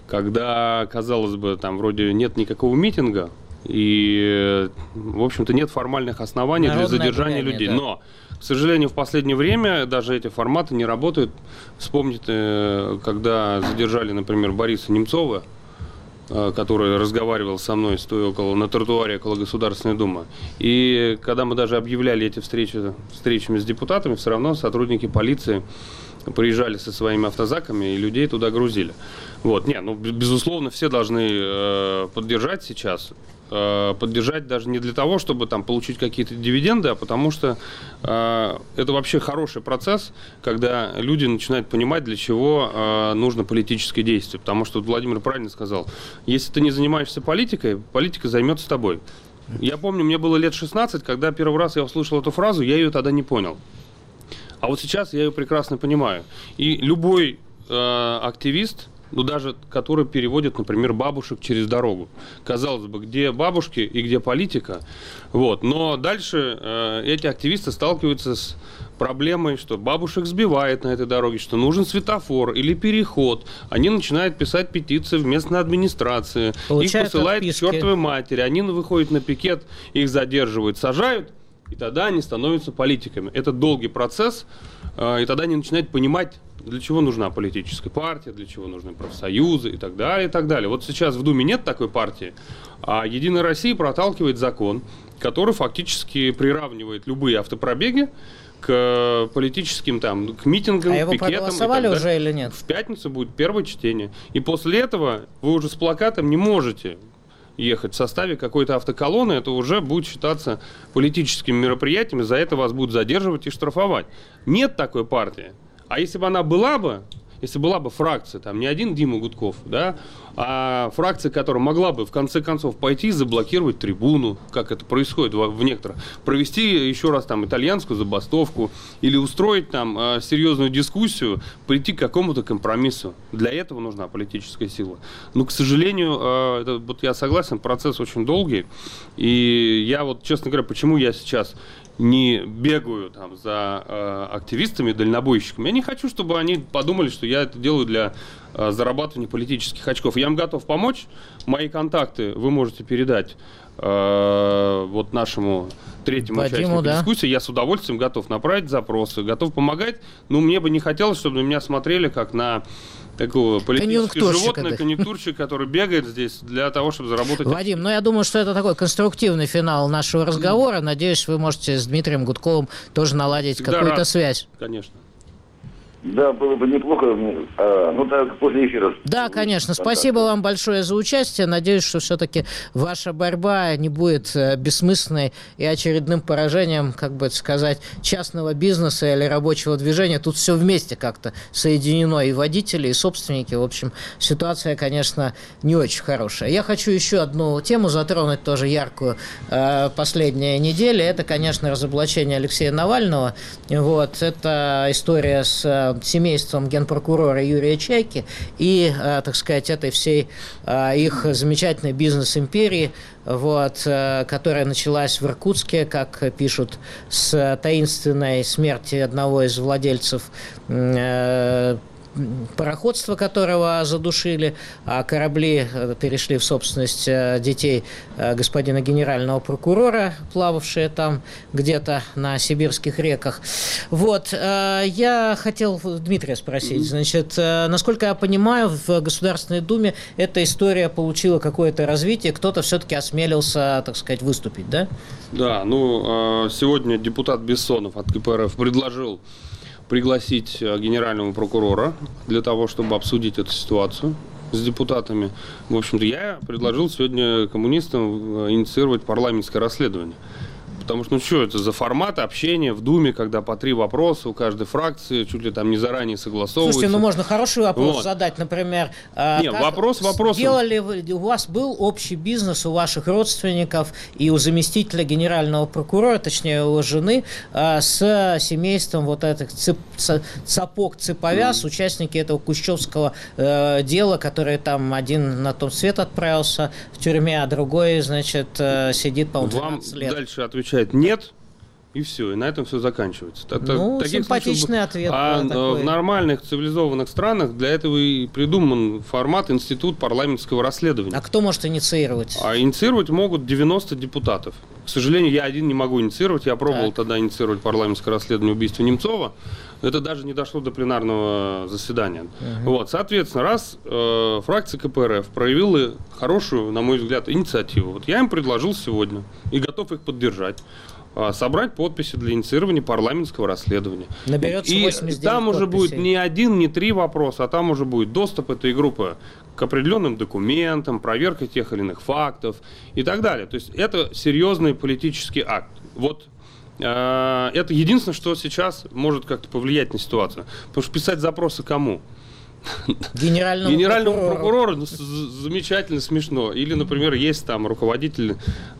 когда, казалось бы, там вроде нет никакого митинга, и, в общем-то, нет формальных оснований Народное для задержания гуляние, людей. Да. Но, к сожалению, в последнее время даже эти форматы не работают. Вспомните, когда задержали, например, Бориса Немцова, который разговаривал со мной, стоя около, на тротуаре около Государственной Думы. И когда мы даже объявляли эти встречи встречами с депутатами, все равно сотрудники полиции приезжали со своими автозаками и людей туда грузили. Вот. Не, ну, безусловно, все должны э, поддержать сейчас. Э, поддержать даже не для того, чтобы там получить какие-то дивиденды, а потому что э, это вообще хороший процесс, когда люди начинают понимать, для чего э, нужно политическое действие. Потому что Владимир правильно сказал, если ты не занимаешься политикой, политика займется тобой. Я помню, мне было лет шестнадцать, когда первый раз я услышал эту фразу, я ее тогда не понял. А вот сейчас я ее прекрасно понимаю. И любой э, активист, ну, даже которые переводят, например, бабушек через дорогу. Казалось бы, где бабушки и где политика. Вот. Но дальше э, эти активисты сталкиваются с проблемой, что бабушек сбивает на этой дороге, что нужен светофор или переход. Они начинают писать петиции в местной администрации. Получают их посылают отписки к чертовой матери. Они выходят на пикет, их задерживают, сажают, и тогда они становятся политиками. Это долгий процесс, э, и тогда они начинают понимать, для чего нужна политическая партия, для чего нужны профсоюзы и так далее, и так далее. Вот сейчас в Думе нет такой партии, а Единая Россия проталкивает закон, который фактически приравнивает любые автопробеги к политическим там, к митингам, а его пикетам. Проголосовали уже или нет? В пятницу будет первое чтение. И после этого вы уже с плакатом не можете ехать в составе какой-то автоколонны, это уже будет считаться политическим мероприятием, и за это вас будут задерживать и штрафовать. Нет такой партии. А если бы она была бы, если была бы фракция, там не один Дима Гудков, да, а фракция, которая могла бы в конце концов пойти и заблокировать трибуну, как это происходит в, в некоторых, провести еще раз там итальянскую забастовку или устроить там э, серьезную дискуссию, прийти к какому-то компромиссу. Для этого нужна политическая сила. Но, к сожалению, э, это, вот я согласен, процесс очень долгий. И я вот, честно говоря, почему я сейчас не бегаю там за э, активистами, дальнобойщиками. Я не хочу, чтобы они подумали, что я это делаю для э, зарабатывания политических очков. Я им готов помочь. Мои контакты вы можете передать э, вот нашему третьему Вадиму, участнику да. дискуссии. Я с удовольствием готов направить запросы, готов помогать. Но мне бы не хотелось, чтобы на меня смотрели как на такого политического животного, конъюнктурщик, который бегает здесь для того, чтобы заработать... Вадим, ну я думаю, что это такой конструктивный финал нашего разговора. Надеюсь, вы можете с Дмитрием Гудковым тоже наладить Всегда какую-то рад. связь. Конечно. Да, было бы неплохо, а, ну так после эфира. Да, конечно. Спасибо вам большое за участие. Надеюсь, что все-таки ваша борьба не будет бессмысленной и очередным поражением, как бы сказать, частного бизнеса или рабочего движения. Тут все вместе как-то соединено, и водители, и собственники. В общем, ситуация, конечно, не очень хорошая. Я хочу еще одну тему затронуть, тоже яркую, последняя неделя. Это, конечно, разоблачение Алексея Навального. Вот. Это история с семейством генпрокурора Юрия Чайки и, так сказать, этой всей их замечательной бизнес-империи, вот, которая началась в Иркутске, как пишут, с таинственной смерти одного из владельцев пароходство, которого задушили, а корабли перешли в собственность детей господина генерального прокурора, плававшие там где-то на сибирских реках. Вот, я хотел Дмитрия спросить, значит, насколько я понимаю, в Государственной Думе эта история получила какое-то развитие, кто-то все-таки осмелился, так сказать, выступить, да? Да, ну, сегодня депутат Бессонов от ка пэ эр эф предложил пригласить генерального прокурора для того, чтобы обсудить эту ситуацию с депутатами. В общем-то, я предложил сегодня коммунистам инициировать парламентское расследование. Потому что, ну что это за формат общения в Думе, когда по три вопроса у каждой фракции, чуть ли там не заранее согласовываются. Слушайте, ну можно хороший вопрос вот. задать, например. Нет, вопрос вопросом. Сделали вы, у вас был общий бизнес у ваших родственников и у заместителя генерального прокурора, точнее у его жены, с семейством вот этих цеп, цапок, цеповяз, mm. участники этого кущевского э, дела, который там один на том свет отправился в тюрьме, а другой, значит, э, сидит, по-моему, двенадцать лет. Вам дальше отвечает нет, и все, и на этом все заканчивается. Ну, таких симпатичный случаев, ответ. А такой. В нормальных цивилизованных странах для этого и придуман формат институт парламентского расследования. А кто может инициировать? А инициировать могут девяносто депутатов. К сожалению, я один не могу инициировать. Я пробовал так. тогда инициировать парламентское расследование убийства Немцова. Это даже не дошло до пленарного заседания. Угу. Вот, соответственно, раз э, фракция ка пэ эр эф проявила хорошую, на мой взгляд, инициативу, вот я им предложил сегодня и готов их поддержать, э, собрать подписи для инициирования парламентского расследования. Наберется восемьдесят девять и там подписей. Уже будет не один, не три вопроса, а там уже будет доступ этой группы к определенным документам, проверка тех или иных фактов и так далее. То есть это серьезный политический акт. Вот. Это единственное, что сейчас может как-то повлиять на ситуацию. Потому что писать запросы кому? Генеральному, Генеральному прокурору. прокурору ну, замечательно смешно. Или, например, есть там руководитель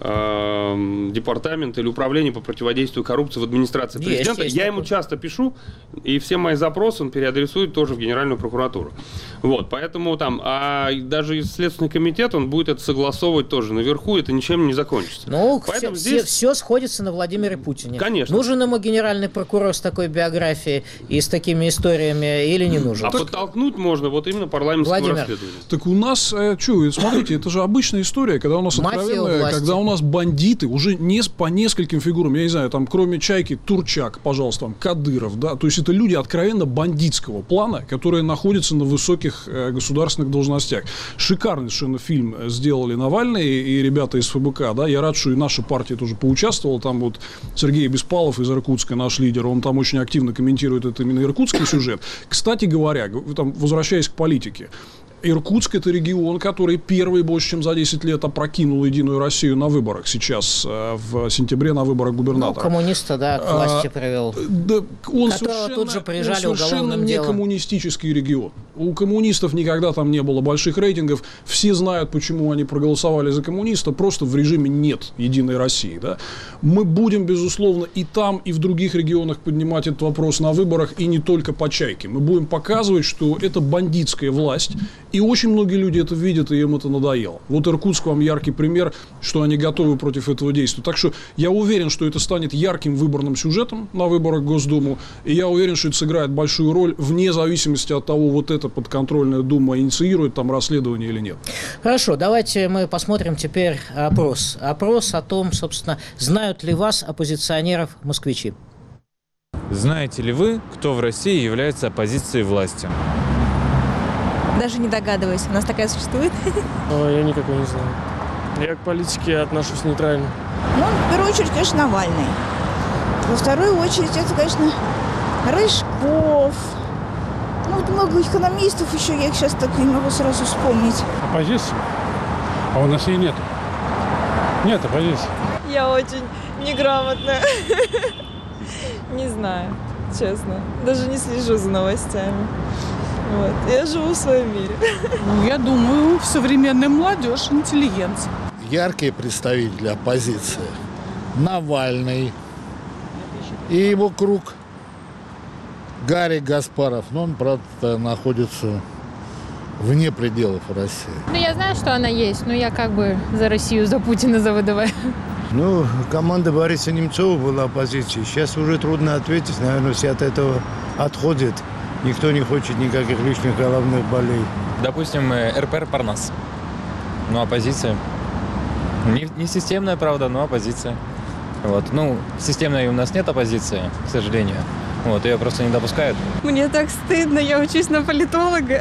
э, департамента или управления по противодействию коррупции в администрации президента. Есть, есть Я такой. ему часто пишу, и все мои запросы он переадресует тоже в Генеральную прокуратуру. Вот, поэтому там, а даже Следственный комитет, он будет это согласовывать тоже наверху, это ничем не закончится. Ну, поэтому все, здесь... все, все сходится на Владимире Путине. Конечно. Нужен ему генеральный прокурор с такой биографией и с такими историями или не нужен? А так... подтолкнуть можно вот именно парламентскому расследованию. Так у нас, э, что, смотрите, это же обычная история, когда у нас откровенная, когда у нас бандиты уже не по нескольким фигурам, я не знаю, там, кроме Чайки, Турчак, пожалуйста, там, Кадыров, да, то есть это люди откровенно бандитского плана, которые находятся на высоких э, государственных должностях. Шикарный совершенно фильм сделали Навальный и ребята из эф бэ ка, да, я рад, что и наша партия тоже поучаствовала, там вот Сергей Беспалов из Иркутска, наш лидер, он там очень активно комментирует это именно иркутский сюжет. Кстати говоря, там, возвращаясь к политике, Иркутск – это регион, который первый больше, чем за десять лет опрокинул Единую Россию на выборах сейчас, в сентябре на выборах губернатора. Ну, коммуниста, да, к власти привел. А, да, он совершенно, тут же прижали он совершенно не делом. коммунистический регион. У коммунистов никогда там не было больших рейтингов. Все знают, почему они проголосовали за коммуниста. Просто в режиме нет Единой России. Да? Мы будем, безусловно, и там, и в других регионах поднимать этот вопрос на выборах, и не только по Чайке. Мы будем показывать, что это бандитская власть. И очень многие люди это видят, и им это надоело. Вот Иркутск вам яркий пример, что они готовы против этого действовать. Так что я уверен, что это станет ярким выборным сюжетом на выборах в Госдуму. И я уверен, что это сыграет большую роль, вне зависимости от того, вот эта подконтрольная Дума инициирует там расследование или нет. Хорошо, давайте мы посмотрим теперь опрос. Опрос о том, собственно, знают ли вас, оппозиционеров, москвичи. Знаете ли вы, кто в России является оппозицией власти? Даже не догадываюсь. У нас такая существует? О, я никакой не знаю. Я к политике отношусь нейтрально. Ну, в первую очередь, конечно, Навальный. Во вторую очередь, это, конечно, Рыжков. Ну, вот много экономистов еще, я их сейчас так не могу сразу вспомнить. Оппозиция? А у нас ее нет. Нет оппозиции. Я очень неграмотная. Не знаю, честно. Даже не слежу за новостями. Вот. Я живу в своем мире. Ну, я думаю, современная молодежь, интеллигенция. Яркие представители оппозиции. Навальный и его круг. Гарри Гаспаров. Но он, правда, находится вне пределов России. Ну, я знаю, что она есть, но я как бы за Россию, за Путина, за вэ дэ вэ. Ну, команда Бориса Немцова была оппозицией. Сейчас уже трудно ответить. Наверное, все от этого отходят. Никто не хочет никаких лишних головных болей. Допустим, эр пэ эр Парнас. Ну, оппозиция. Не, не системная, правда, но оппозиция. Вот. Ну, системной у нас нет оппозиции, к сожалению. Вот, ее просто не допускают. Мне так стыдно, я учусь на политолога.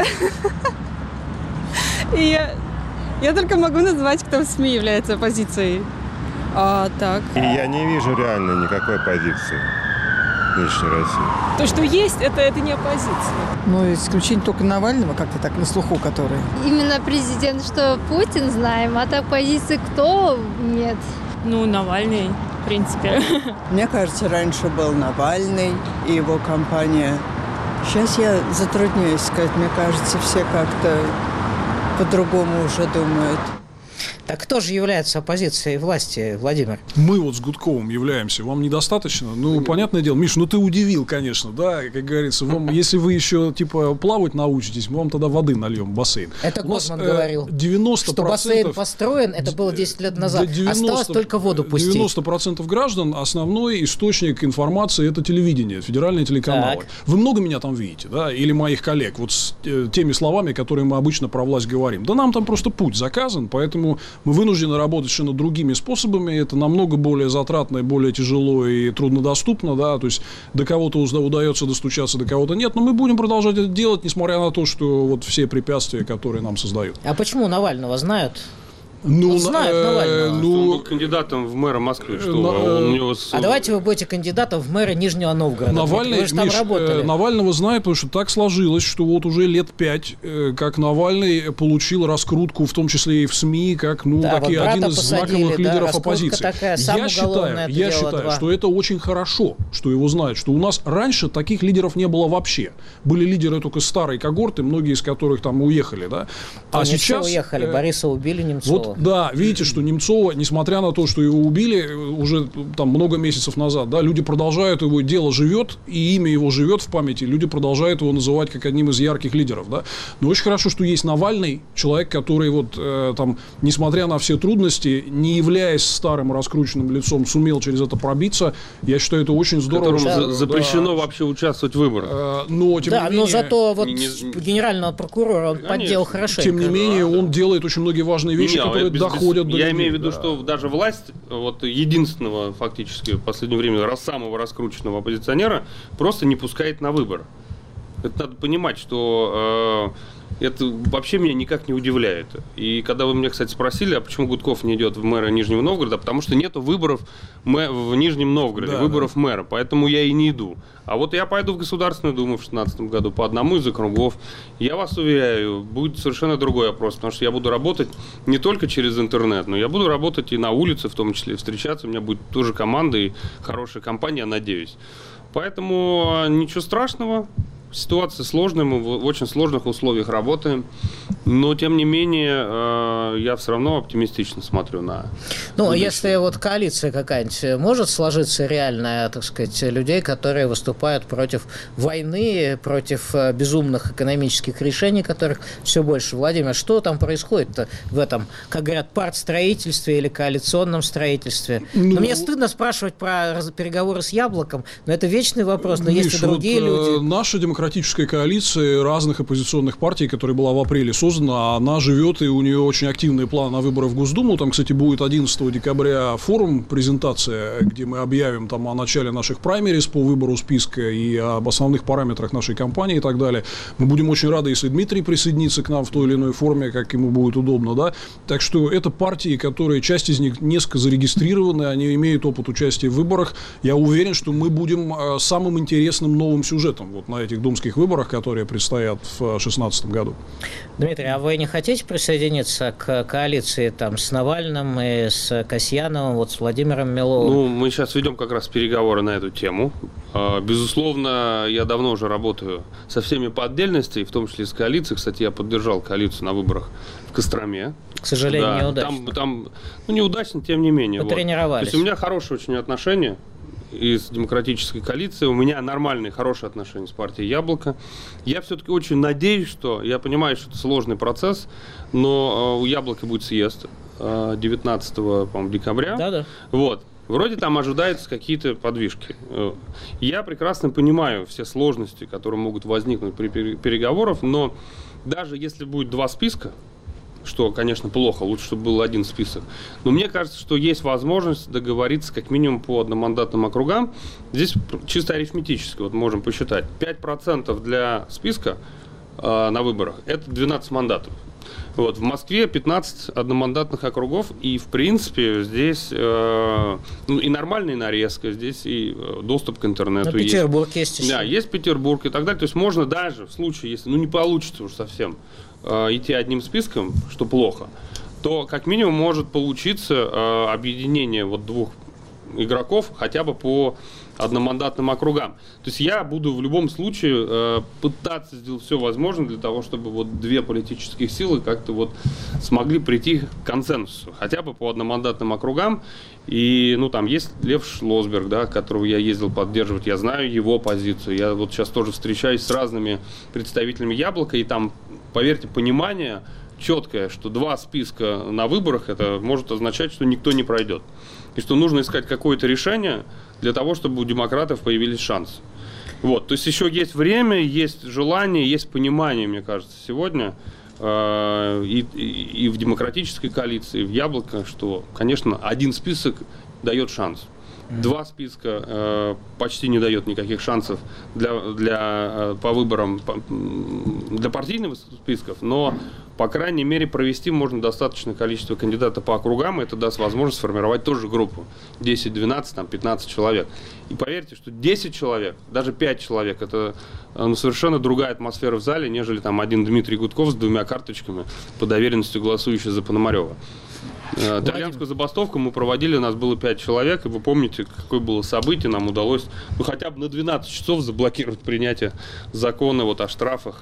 И я, я только могу назвать, кто в СМИ является оппозицией. А так... И я не вижу реально никакой оппозиции в нынешней России. То, что есть, это, это не оппозиция. Ну, исключение только Навального, как-то так, на слуху, который. Именно президент, что Путин знаем, а так оппозиции кто? Нет. Ну, Навальный, в принципе. Мне кажется, раньше был Навальный и его компания. Сейчас я затрудняюсь сказать. Мне кажется, все как-то по-другому уже думают. Так кто же является оппозицией власти, Владимир? Мы вот с Гудковым являемся. Вам недостаточно? Ну, понятное дело. Миш, ну ты удивил, конечно, да, как говорится. Вам, если вы еще, типа, плавать научитесь, мы вам тогда воды нальем в бассейн. Это Госман говорил, девяносто процентов, что бассейн построен, это было десять лет назад. девяносто, осталось только воду пустить. девяносто процентов граждан, основной источник информации – это телевидение, федеральные телеканалы. Так. Вы много меня там видите, да, или моих коллег, вот с э, теми словами, которые мы обычно про власть говорим. Да нам там просто путь заказан, поэтому мы вынуждены работать совершенно другими способами. Это намного более затратно и более тяжело и труднодоступно, да, то есть до кого-то удается достучаться, до кого-то нет, но мы будем продолжать это делать, несмотря на то, что вот все препятствия, которые нам создают. А почему Навального знают? Ну, он знает э, Навального. Ну, он был кандидатом в мэра Москвы. Что на, он у него... А давайте вы будете кандидатом в мэра Нижнего Новгорода. Навальный, вы же там Миш, работали. Навального знает, потому что так сложилось, что вот уже лет пять, как Навальный получил раскрутку, в том числе и в СМИ, как ну, да, такие, вот один из посадили, знаковых да, лидеров оппозиции. Такая, я считаю, я считаю что это очень хорошо, что его знают, что у нас раньше таких лидеров не было вообще. Были лидеры только старой когорты, многие из которых там уехали. Да? А сейчас уехали, э, Бориса убили, Немцова. Вот Немцова. Да, видите, что Немцова, несмотря на то, что его убили уже там много месяцев назад, да, люди продолжают его, дело живет, и имя его живет в памяти, люди продолжают его называть как одним из ярких лидеров, да. Но очень хорошо, что есть Навальный, человек, который вот э, там, несмотря на все трудности, не являясь старым раскрученным лицом, сумел через это пробиться. Я считаю, это очень здорово. Которому за- запрещено да. вообще участвовать в выборах. Э, но, тем да, не менее, но зато вот не, не... генерального прокурора он Конечно. поддел хорошенько. Тем не менее, да, он да. делает очень многие важные вещи, не, которые без, доходят без, до Я людей. имею в виду, да. что даже власть, вот единственного фактически в последнее время раз самого раскрученного оппозиционера, просто не пускает на выборы. Это надо понимать, что э, это вообще меня никак не удивляет. И когда вы меня, кстати, спросили, а почему Гудков не идет в мэра Нижнего Новгорода, потому что нету выборов мэ- в Нижнем Новгороде, да, выборов да. мэра, поэтому я и не иду. А вот я пойду в Государственную Думу в шестнадцатом году по одному из округов. Я вас уверяю, будет совершенно другой опрос, потому что я буду работать не только через интернет, но я буду работать и на улице, в том числе встречаться. У меня будет тоже команда и хорошая компания, я надеюсь. Поэтому ничего страшного. Ситуация сложная, мы в очень сложных условиях работаем, но тем не менее я все равно оптимистично смотрю на... Ну, будущее. Если вот коалиция какая-нибудь может сложиться реальная, так сказать, людей, которые выступают против войны, против безумных экономических решений, которых все больше. Владимир, что там происходит в этом, как говорят, партстроительстве или коалиционном строительстве? Ну, ну, мне стыдно спрашивать про переговоры с Яблоком, но это вечный вопрос, но Миш, есть и другие вот, люди. Наша демократическая коалиция разных оппозиционных партий, которая была в апреле создана, она живет, и у нее очень активные планы на выборы в Госдуму. Там, кстати, будет одиннадцатого декабря форум, презентация, где мы объявим там о начале наших праймерис по выбору списка и об основных параметрах нашей кампании и так далее. Мы будем очень рады, если Дмитрий присоединится к нам в той или иной форме, как ему будет удобно, да. Так что это партии, которые, часть из них несколько зарегистрированы, они имеют опыт участия в выборах. Я уверен, что мы будем самым интересным новым сюжетом вот на этих думских выборах, которые предстоят в две тысячи шестнадцатом году. Дмитрий, а вы не хотите присоединиться к коалиции там с Навальным и с Касьяновым, вот с Владимиром Миловым? Ну, мы сейчас ведем как раз переговоры на эту тему. Безусловно, я давно уже работаю со всеми по отдельности, в том числе с коалицией. Кстати, я поддержал коалицию на выборах в Костроме. К сожалению, да, неудачно. Там, там, ну, неудачно, тем не менее. Вы тренировались. Вот. То есть у меня хорошие очень отношения и с демократической коалицией. У меня нормальные, хорошие отношения с партией «Яблоко». Я все-таки очень надеюсь, что... Я понимаю, что это сложный процесс, но у «Яблока» будет съезд девятнадцатого, по-моему, декабря. Да-да. Вот. Вроде там ожидаются какие-то подвижки. Я прекрасно понимаю все сложности, которые могут возникнуть при переговорах, но даже если будет два списка, что, конечно, плохо, лучше, чтобы был один список. Но мне кажется, что есть возможность договориться как минимум по одномандатным округам. Здесь чисто арифметически, вот можем посчитать. пять процентов для списка э, на выборах – это двенадцать мандатов. Вот, в Москве пятнадцать одномандатных округов, и, в принципе, здесь э, ну, и нормальная нарезка, здесь и э, доступ к интернету. Но Петербург есть еще. Да, есть Петербург и так далее. То есть можно даже в случае, если ну, не получится уж совсем э, идти одним списком, что плохо, то как минимум может получиться э, объединение вот двух игроков хотя бы по одномандатным округам. То есть я буду в любом случае э, пытаться сделать все возможное для того, чтобы вот две политических силы как-то вот смогли прийти к консенсусу, хотя бы по одномандатным округам. И, ну, там есть Лев Шлосберг, да, которого я ездил поддерживать, я знаю его позицию. Я вот сейчас тоже встречаюсь с разными представителями «Яблока», и там, поверьте, понимание четкое, что два списка на выборах, это может означать, что никто не пройдет. И что нужно искать какое-то решение для того, чтобы у демократов появились шансы. Вот. То есть еще есть время, есть желание, есть понимание, мне кажется, сегодня э, и, и, и в демократической коалиции, и в «Яблоко», что, конечно, один список дает шанс. Два списка э, почти не дает никаких шансов для, для, э, по выборам по, для партийных списков, но, по крайней мере, провести можно достаточное количество кандидатов по округам, и это даст возможность сформировать тоже группу десять, двенадцать, там, пятнадцать человек. И поверьте, что десять человек, даже пять человек, это ну, совершенно другая атмосфера в зале, нежели там один Дмитрий Гудков с двумя карточками по доверенности голосующий за Пономарева. Итальянскую забастовку мы проводили, у нас было пять человек, и вы помните, какое было событие, нам удалось ну, хотя бы на двенадцать часов заблокировать принятие закона вот, о штрафах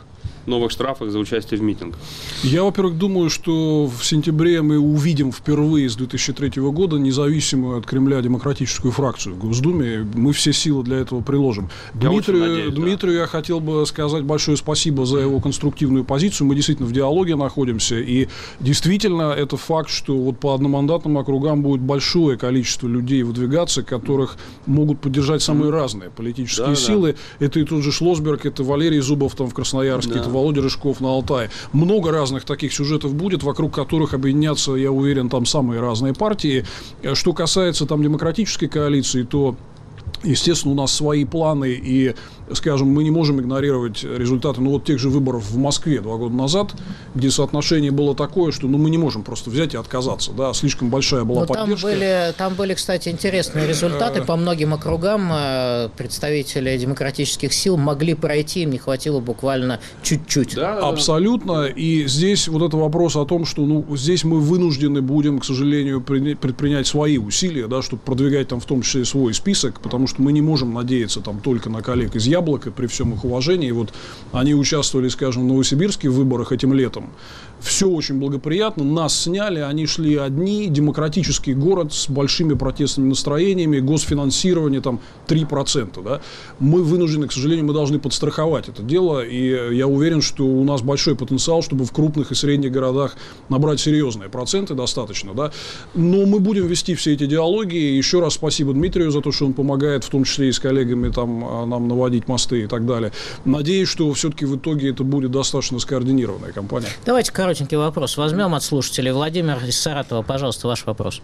новых штрафах за участие в митингах. Я, во-первых, думаю, что в сентябре мы увидим впервые с две тысячи третьего года независимую от Кремля демократическую фракцию в Госдуме. Мы все силы для этого приложим. Я Дмитрию, надеюсь, Дмитрию да. я хотел бы сказать большое спасибо за его конструктивную позицию. Мы действительно в диалоге находимся. И действительно, это факт, что вот по одномандатным округам будет большое количество людей выдвигаться, которых могут поддержать самые разные политические да, силы. Да. Это и тот же Шлосберг, это Валерий Зубов там в Красноярске, да. это Володя Рыжков на Алтае. Много разных таких сюжетов будет, вокруг которых объединятся, я уверен, там самые разные партии. Что касается там демократической коалиции, то, естественно, у нас свои планы, и, скажем, мы не можем игнорировать результаты, ну, вот тех же выборов в Москве два года назад, где соотношение было такое, что, ну, мы не можем просто взять и отказаться, да, слишком большая была Но поддержка. Там были, там были, кстати, интересные результаты. По многим округам представители демократических сил могли пройти, им не хватило буквально чуть-чуть. Да, абсолютно, и здесь вот это вопрос о том, что, ну, здесь мы вынуждены будем, к сожалению, предпринять свои усилия, да, чтобы продвигать там в том числе и свой список, потому что мы не можем надеяться там только на коллег из Яблока, при всем их уважении. Вот они участвовали, скажем, в Новосибирске в выборах этим летом. Все очень благоприятно. Нас сняли, они шли одни. Демократический город с большими протестными настроениями, госфинансирование там три процента. Да? Мы вынуждены, к сожалению, мы должны подстраховать это дело. И я уверен, что у нас большой потенциал, чтобы в крупных и средних городах набрать серьезные проценты достаточно. Да? Но мы будем вести все эти диалоги. Еще раз спасибо Дмитрию за то, что он помогает, в том числе и с коллегами там, нам наводить мосты и так далее. Надеюсь, что все-таки в итоге это будет достаточно скоординированная кампания. Давайте коротенький вопрос возьмем от слушателей. Владимир из Саратова, пожалуйста, ваш вопрос.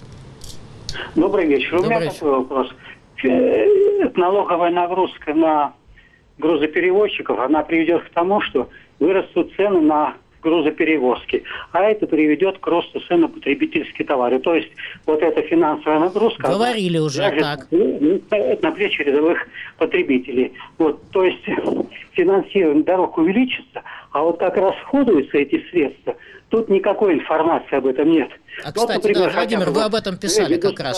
Добрый вечер. Добрый У меня вечер. такой вопрос. Налоговая нагрузка на грузоперевозчиков, она приведет к тому, что вырастут цены на грузоперевозки, а это приведет к росту цен на потребительские товары. То есть вот эта финансовая нагрузка... Говорили уже так. На плечи рядовых потребителей. Вот, то есть финансирование дорог увеличится, а вот как расходуются эти средства, тут никакой информации об этом нет. А, кстати, вот, например, да, Владимир, вы об этом писали как раз.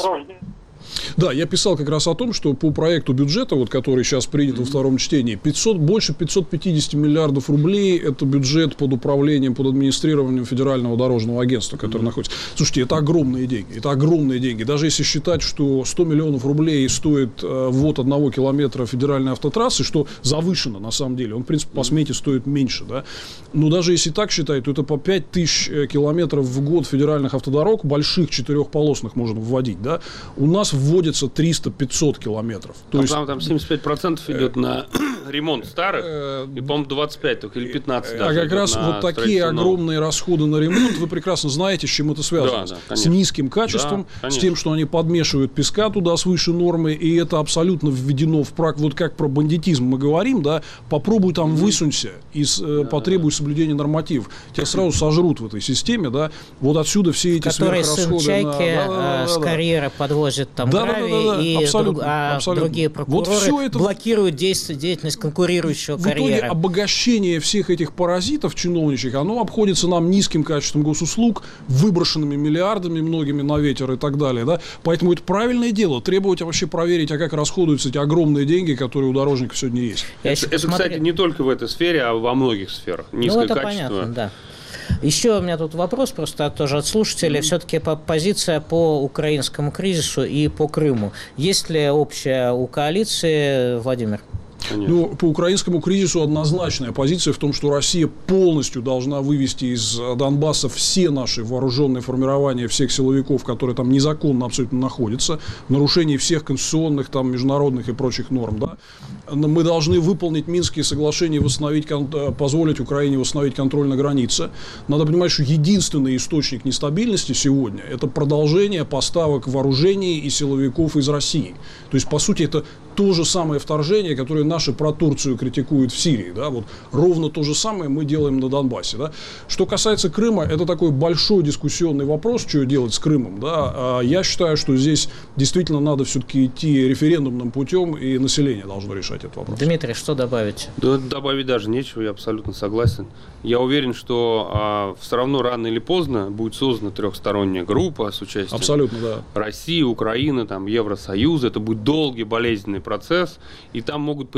Да, я писал как раз о том, что по проекту бюджета, вот, который сейчас принят во втором чтении, пятьсот, больше пятьсот пятьдесят миллиардов рублей – это бюджет под управлением, под администрированием Федерального дорожного агентства, которое mm-hmm. находится. Слушайте, это огромные деньги, это огромные деньги. Даже если считать, что сто миллионов рублей стоит э, ввод одного километра федеральной автотрассы, что завышено на самом деле, он, в принципе, по смете стоит меньше, да. Но даже если так считать, то это по пять тысяч километров в год федеральных автодорог, больших четырехполосных можно вводить, да. У нас вводится триста-пятьсот километров. То а есть, там, там семьдесят пять процентов идет на ремонт старых, и, по-моему, двадцать пять только, или пятнадцать а даже. А как раз вот такие огромные расходы на ремонт, вы прекрасно знаете, с чем это связано. Да, да, с низким качеством, да, с тем, что они подмешивают песка туда свыше нормы, и это абсолютно введено в практику. Вот как про бандитизм мы говорим, да, попробуй там высунься и да, потребуй да. соблюдения нормативов. Тебя сразу сожрут в этой системе, да. Вот отсюда все эти сверхрасходы. Сын Чайки на, да, да, да, с да, карьера подвозит там да, гравий, да, да, да, и абсолютно, друг, а абсолютно. другие прокуроры вот все это... блокируют действие, деятельность конкурирующего в карьера. В итоге обогащение всех этих паразитов чиновничьих, оно обходится нам низким качеством госуслуг, выброшенными миллиардами многими на ветер и так далее. Да? Поэтому это правильное дело, требовать вообще проверить, а как расходуются эти огромные деньги, которые у дорожников сегодня есть. Я это, это кстати, не только в этой сфере, а во многих сферах. Низкое ну, это качество. Понятно, да. Еще у меня тут вопрос просто тоже от слушателей. Mm-hmm. Все-таки позиция по украинскому кризису и по Крыму. Есть ли общая у коалиции, Владимир? Конечно. Ну, по украинскому кризису однозначная позиция в том, что Россия полностью должна вывести из Донбасса все наши вооруженные формирования, всех силовиков, которые там незаконно абсолютно находятся, в нарушении всех конституционных, там, международных и прочих норм. Да? Мы должны выполнить Минские соглашения, восстановить, позволить Украине восстановить контроль на границе. Надо понимать, что единственный источник нестабильности сегодня – это продолжение поставок вооружений и силовиков из России. То есть, по сути, это то же самое вторжение, которое наши про Турцию критикуют в Сирии. Да? Вот ровно то же самое мы делаем на Донбассе. Да? Что касается Крыма, это такой большой дискуссионный вопрос, что делать с Крымом. Да? Я считаю, что здесь действительно надо все-таки идти референдумным путем, и население должно решать этот вопрос. Дмитрий, что добавить? Да, добавить даже нечего, я абсолютно согласен. Я уверен, что а, все равно рано или поздно будет создана трехсторонняя группа с участием абсолютно, да. России, Украины, там, Евросоюза. Это будет долгий, болезненный процесс, и там могут появиться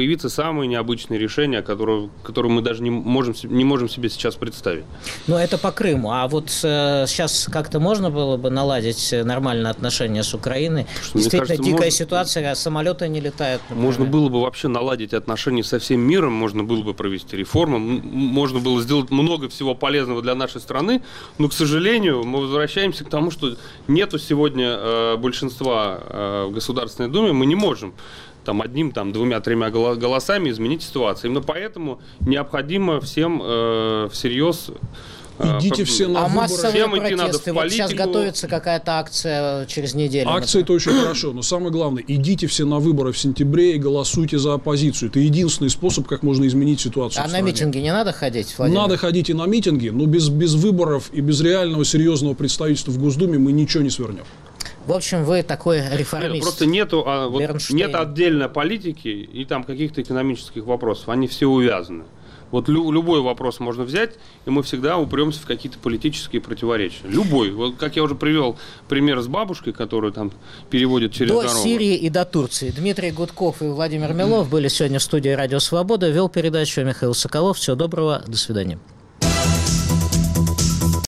появиться самые необычные решения, которые, которые мы даже не можем, не можем себе сейчас представить. Ну, это по Крыму. А вот э, сейчас как-то можно было бы наладить нормальные отношения с Украиной? Что, действительно, кажется, дикая можно, ситуация, самолеты не летают. Например. Можно было бы вообще наладить отношения со всем миром, можно было бы провести реформы, можно было сделать много всего полезного для нашей страны, но, к сожалению, мы возвращаемся к тому, что нету сегодня э, большинства э, в Государственной Думе, мы не можем там одним, там, двумя, тремя голосами изменить ситуацию. Именно поэтому необходимо всем э, всерьез... Идите э, все на а выборы. массовые протесты. Вот сейчас готовится какая-то акция через неделю. Акция – это очень хорошо, но самое главное, идите все на выборы в сентябре и голосуйте за оппозицию. Это единственный способ, как можно изменить ситуацию. А на митинги не надо ходить, Владимир? Надо ходить и на митинги, но без, без выборов и без реального серьезного представительства в Госдуме мы ничего не свернем. В общем, вы такой реформист. Нет, просто нету, а, вот, нет отдельной политики и там каких-то экономических вопросов. Они все увязаны. Вот лю, любой вопрос можно взять, и мы всегда упремся в какие-то политические противоречия. Любой. Вот как я уже привел пример с бабушкой, которую там переводят через до дорогу. До Сирии и до Турции. Дмитрий Гудков и Владимир Милов были сегодня в студии «Радио Свобода». Вел передачу Михаил Соколов. Всего доброго. До свидания.